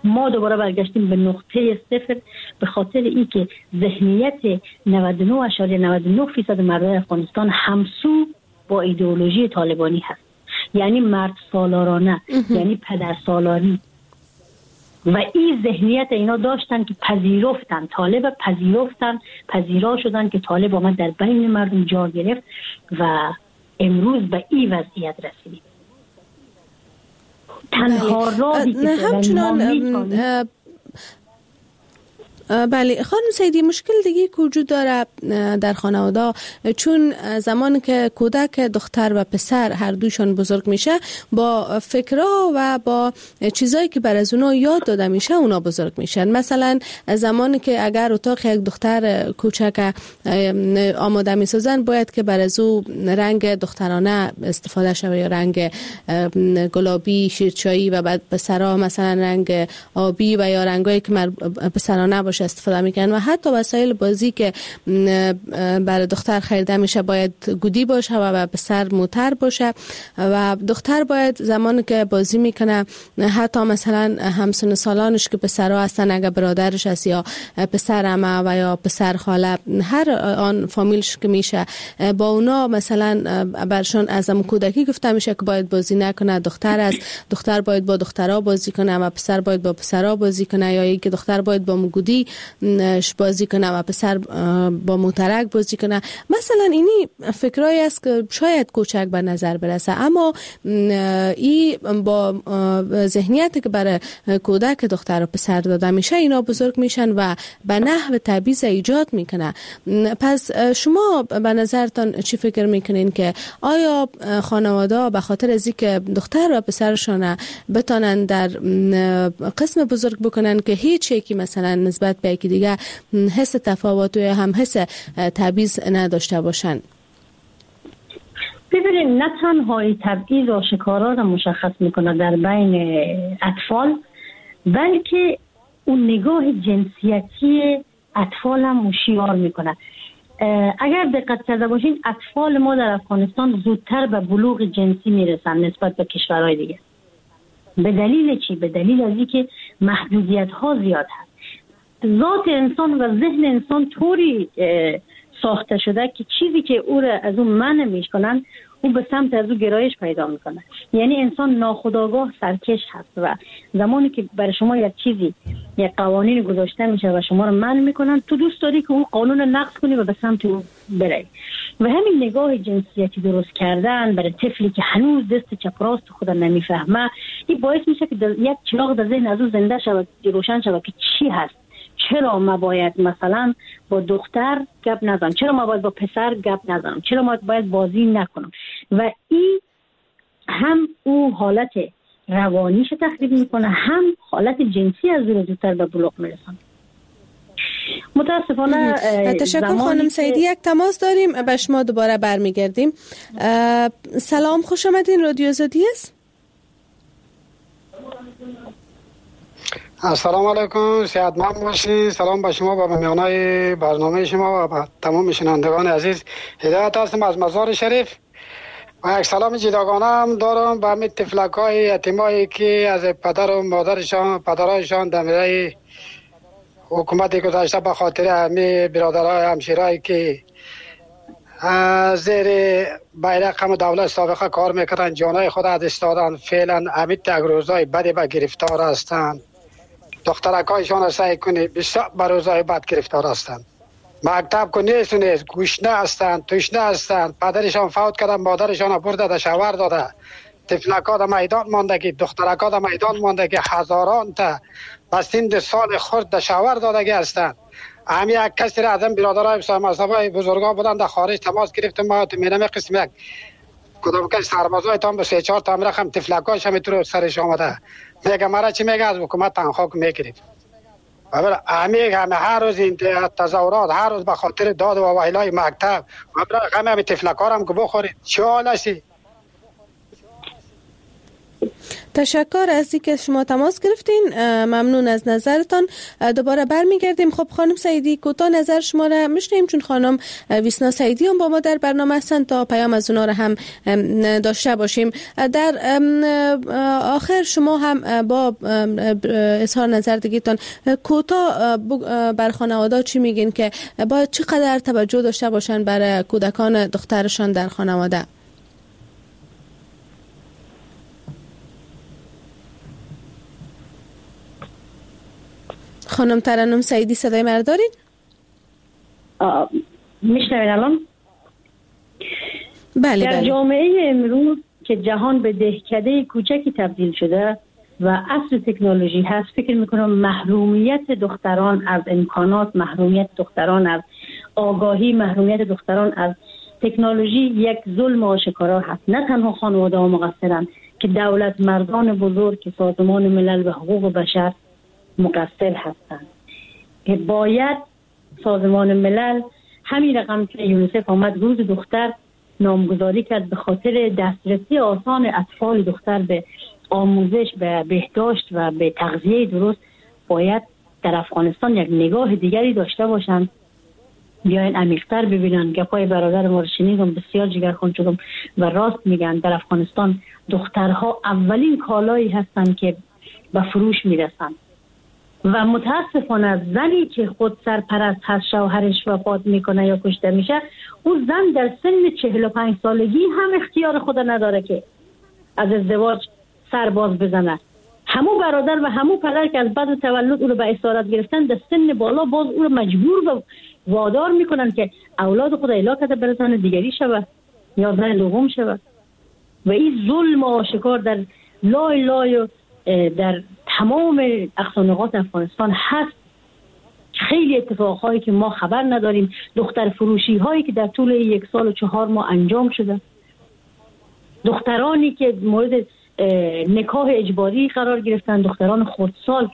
ما دوباره برگشتیم به نقطه صفر به خاطر این که ذهنیت نود و نه اشاریه نود و نه فیصد مردم افغانستان همسو با ایدئولوژی طالبانی هست. یعنی مرد سالارانه، یعنی پدر سالاری، و این ذهنیت اینا داشتن که پذیرفتن طالب، پذیرفتن پذیرا شدن که طالب آمد در بین مردم جا گرفت و امروز به این وضعیت رسیدیم. تنها راهی که همچنان بله خانم سیدی، مشکل دیگه که وجود داره در خانواده، چون زمانی که کودک دختر و پسر هر دوشون بزرگ میشه با فکرها و با چیزایی که بر از اونا یاد داده میشه اونا بزرگ میشن. مثلا زمانی که اگر اتاق یک دختر کوچک آماده میسازن باید که بر از او رنگ دخترانه استفاده شود یا رنگ گلابی شیرچایی و بعد پسرها مثلا رنگ آبی و یا رنگایی که پسرانه باشه استفاده میکنن. و حتی وسایل بازی که برای دختر خریده میشه باید گودی باشه و برای پسر موتر باشه و دختر باید زمانی که بازی میکنه حتی مثلا همسن سالانش که پسرها هستن اگر برادرش هست یا پسر عمه و یا پسر خاله هر آن فامیلش که میشه با اونا مثلا برشان از ام کودکی گفته میشه که باید بازی نکنه، دختر است دختر باید با دخترها بازی کنه و پسر باید با پسرها بازی کنه، یا اینکه دختر باید با گودی بازی کنه و پسر با موترک بازی کنه. مثلا اینی فکرایی است که شاید کوچک به نظر برسه، اما ای با ذهنیتی که برای کودک دختر و پسر داده میشه اینا بزرگ میشن و به نحو تبعیض ایجاد میکنه. پس شما به نظرتان چی فکر میکنین که آیا خانواده به خاطر از اینکه دختر و پسرشون بتونن در قسم بزرگ بکنن که هیچ یکی مثلا نسبت به یکی دیگه حس تفاوت یا هم حس تبعیض نداشته باشن؟ ببینید، نه تنها تبعیض آشکارا را مشخص میکنه در بین اطفال، بلکه اون نگاه جنسیتی اطفال هم شیار میکنه. اگر دقت کرده باشین اطفال ما در افغانستان زودتر به بلوغ جنسی میرسن نسبت به کشورهای دیگه. به دلیل چی؟ به دلیل از اینکه محدودیت ها زیاد هست. ذات انسان و ذهن انسان طوری ساخته شده که چیزی که او را از اون منع میکنن او به سمت از او گرایش پیدا میکنه. یعنی انسان ناخودآگاه سرکش هست و زمانی که برای شما یک چیزی یک قوانین گذاشته میشه و شما رو منع میکنن، تو دوست داری که اون قانون رو نقض کنی و به سمت او بری. و همین نگاه جنسیتی درست کردن برای طفلی که هنوز دست چپ راست خود نمیفهمه، این باعث میشه که یک چراغ در ذهن از او زنده شود، روشن شود که چی هست. چرا ما باید مثلا با دختر گپ نزنم؟ چرا ما باید با پسر گپ نزنم؟ چرا ما باید بازی نکنم؟ و این هم او حالت روانیش تخریب میکنه، هم حالت جنسی از او زودتر به بلوغ میرسن. متاسفانه تشکر خانم سیدی. یک تماس داریم، به شما دوباره برمیگردیم. سلام، خوش آمدین. رادیو آزادی است. السلام علیکم، صحتمند باشین. سلام به شما و به میهمانای برنامه شما و به تمام شنوندگان عزیز. هدایت هستم از مزار شریف و یک سلام جداگانه هم دارم به همین طفلکای یتیمایی که از پدر و مادرشان پدرایشان در میره حکومت گذاشته به خاطر همین برادرای همشیرایی که زیر بیرق هم دولت سابقه کار میکردن، جانای خود از استادن. فعلا همین تک روزای بدی به گرفتار هستند. دخترکایشان را سعی کنی بسیار به روزای بد گرفتار هستند. مکتب که نیست و نیست، گوشنه هستند، توشنه هستند. پدرشان فوت کردن، مادرشان برده در شور داده. طفلکا در میدان مانده که دخترکا در میدان مانده که هزاران تا به سن سال خرد در شور دادگی هستند. همین یک کسی را از این برادرای مذهبی بزرگا بودن در خارج تماس گرفتم. ما تو میرم قسم یک کدام که سربازای تام به سه چهار تا امر هم طفلکاش هم تو سرش آمده. میگه مرا چی میگه؟ از حکومت تنخواه میگیرید. و همه همه هر روز این تظاهرات، هر روز به خاطر داد و ویلای مکتب و برای همه همه طفلکا هم که بخورید چه حالشی؟ تشکر از اینکه شما تماس گرفتین. ممنون از نظرتان. دوباره برمیگردیم. خب خانم سعیدی، کوتاه نظر شما را میشنیم، چون خانم ویسنا سعیدی هم با ما در برنامه هستند تا پیام از اونا را هم داشته باشیم. در آخر شما هم با اظهار نظر دیگه‌تان کوتاه بر خانواده چی میگین که باید چقدر توجه داشته باشن برای کودکان دخترشان در خانواده؟ خانم ترنم سعیدی، صدای مرا دارین؟ میشنوین الان؟ بله در بله. جامعه امروز که جهان به دهکده کوچکی تبدیل شده و عصر تکنولوژی هست، فکر میکنم محرومیت دختران از امکانات، محرومیت دختران از آگاهی، محرومیت دختران از تکنولوژی یک ظلم آشکارا هست. نه تنها خانواده ها مقصرند که دولت مردان بزرگ که سازمان ملل و حقوق بشر مقصر هستند، که باید سازمان ملل همین رقم که یونیسف آمد روز دختر نامگذاری کرد به خاطر دسترسی آسان اطفال دختر به آموزش، به بهداشت و به تغذیه درست، باید در افغانستان یک نگاه دیگری داشته باشند. بیاین عمیق‌تر ببینن. گپای برادر ما رو شنیدم، بسیار جگرخوان شدم و راست میگن. در افغانستان دخترها اولین کالایی هستند که به فروش میرسند و متاسفانه زنی که خود سرپرست هست، شوهرش وفات میکنه یا کشته میشه، اون زن در سن چهل و پنج سالگی هم اختیار خود نداره که از ازدواج سر باز بزنه. همو برادر و همو پدر که از بعد تولد او رو به اسارت گرفتن، در سن بالا باز او رو مجبور و وادار میکنن که اولاد خود علاقه برسانه دیگری شوه یا زن دوم شوه. و این ظلم آشکار در لای لای در تمام اقصانقاط افغانستان هست. خیلی اتفاقهایی که ما خبر نداریم، دختر فروشی هایی که در طول یک سال و چهار ماه انجام شده، دخترانی که مورد نکاح اجباری قرار گرفتن، دختران خردسال.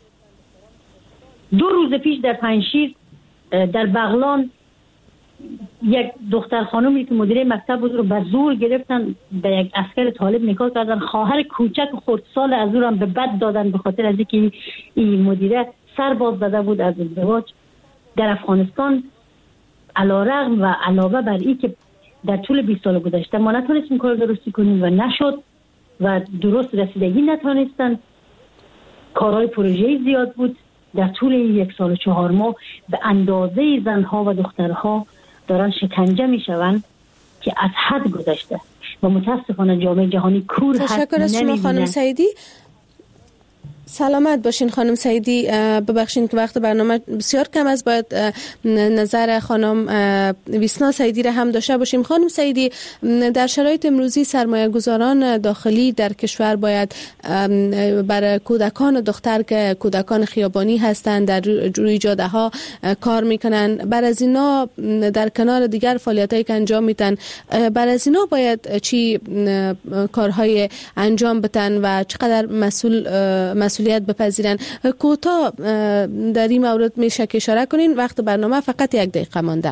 دو روز پیش در پنجشیر در بغلان یک دختر خانومی که مدیره مکتب بود رو به زور گرفتن، به یک عسکر طالب نکاح کردن. خواهر کوچک خردسال از او رو هم به بد دادن به خاطر از اینکه این مدیره سر باز داده بود از ازدواج. در افغانستان علیرغم و علاوه بر این که در طول بیست سال گذشته ما نتونستیم کار درستی کنیم و نشد و درست رسیدگی نتونستن، کارهای پروژه‌ای زیاد بود، در طول یک سال و چهار ماه به اندازه زنها و دخترها دارن شکنجه میشوند که از حد گذشته و متاسفانه جامعه جهانی کور هست. تشکر از شما خانم سعیدی. سلامت باشین خانم سعیدی. ببخشید که وقت برنامه بسیار کم است، باید نظر خانم ویسنا سعیدی را هم داشته باشیم. خانم سعیدی، در شرایط امروزی سرمایه گذاران داخلی در کشور باید برای کودکان دختر که کودکان خیابانی هستند در روی جاده ها کار میکنن، برای از اینا در کنار دیگر فعالیتایی که انجام میدن، برای از اینا باید چی کارهای انجام بدن و چقدر مسئول مسئولیت بپذیرن؟ کوتاه در این مورد میشه که اشاره کنین. وقت برنامه فقط یک دقیقه مانده.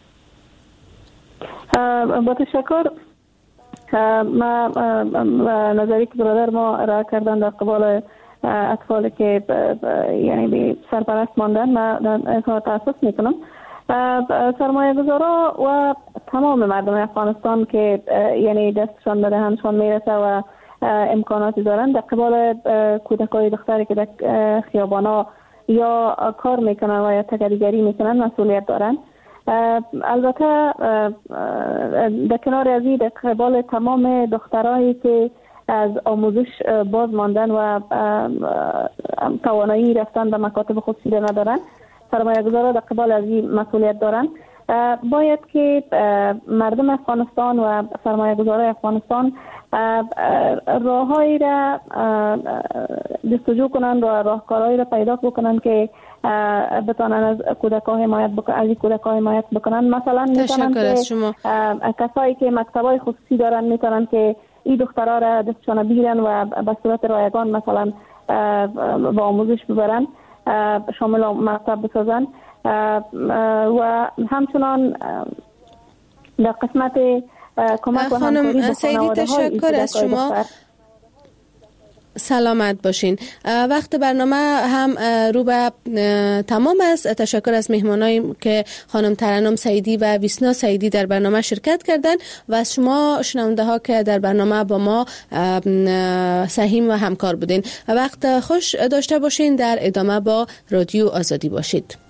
با تشکر. ما نظری که برادر ما را کردن در قبال اطفالی که یعنی به سرپرست ماندن، من اظهار تاسف میکنم. سرمایه گذارا و تمام مردم افغانستان که یعنی دستشان به دهنشان میرسه و امکاناتی دارن در قبال کودکای دختری که در خیابانا یا کار میکنن و یا تگریگری میکنن مسئولیت دارن. البته در کنار از این در قبال تمام دخترایی که از آموزش باز ماندن و توانایی رفتن به مکاتب خصوصی ندارن، سرمایه گذارا در قبال از این مسئولیت دارن. باید که مردم افغانستان و سرمایه گذارای افغانستان راههایی را جستجو کنند و راهکارهایی را پیدا بکنند که بتانن از کودکان حمایت بکنن، از کودکان حمایت بکنن. مثلا میتونن که کسایی که مکتبای خصوصی دارن میتونن که این دخترها را دستشان بگیرن و به صورت رایگان مثلا با آموزش ببرن، شامل مکتب بسازن. و همچنان در قسمت کمک و همکاری خانم سعیدی تشکر از شما. سلامت باشین. وقت برنامه هم رو به تمام است. تشکر از مهمانایی که خانم ترنم سعیدی و ویسنا سعیدی در برنامه شرکت کردند و از شما شنونده ها که در برنامه با ما سهیم و همکار بودین. وقت خوش داشته باشین. در ادامه با رادیو آزادی باشید.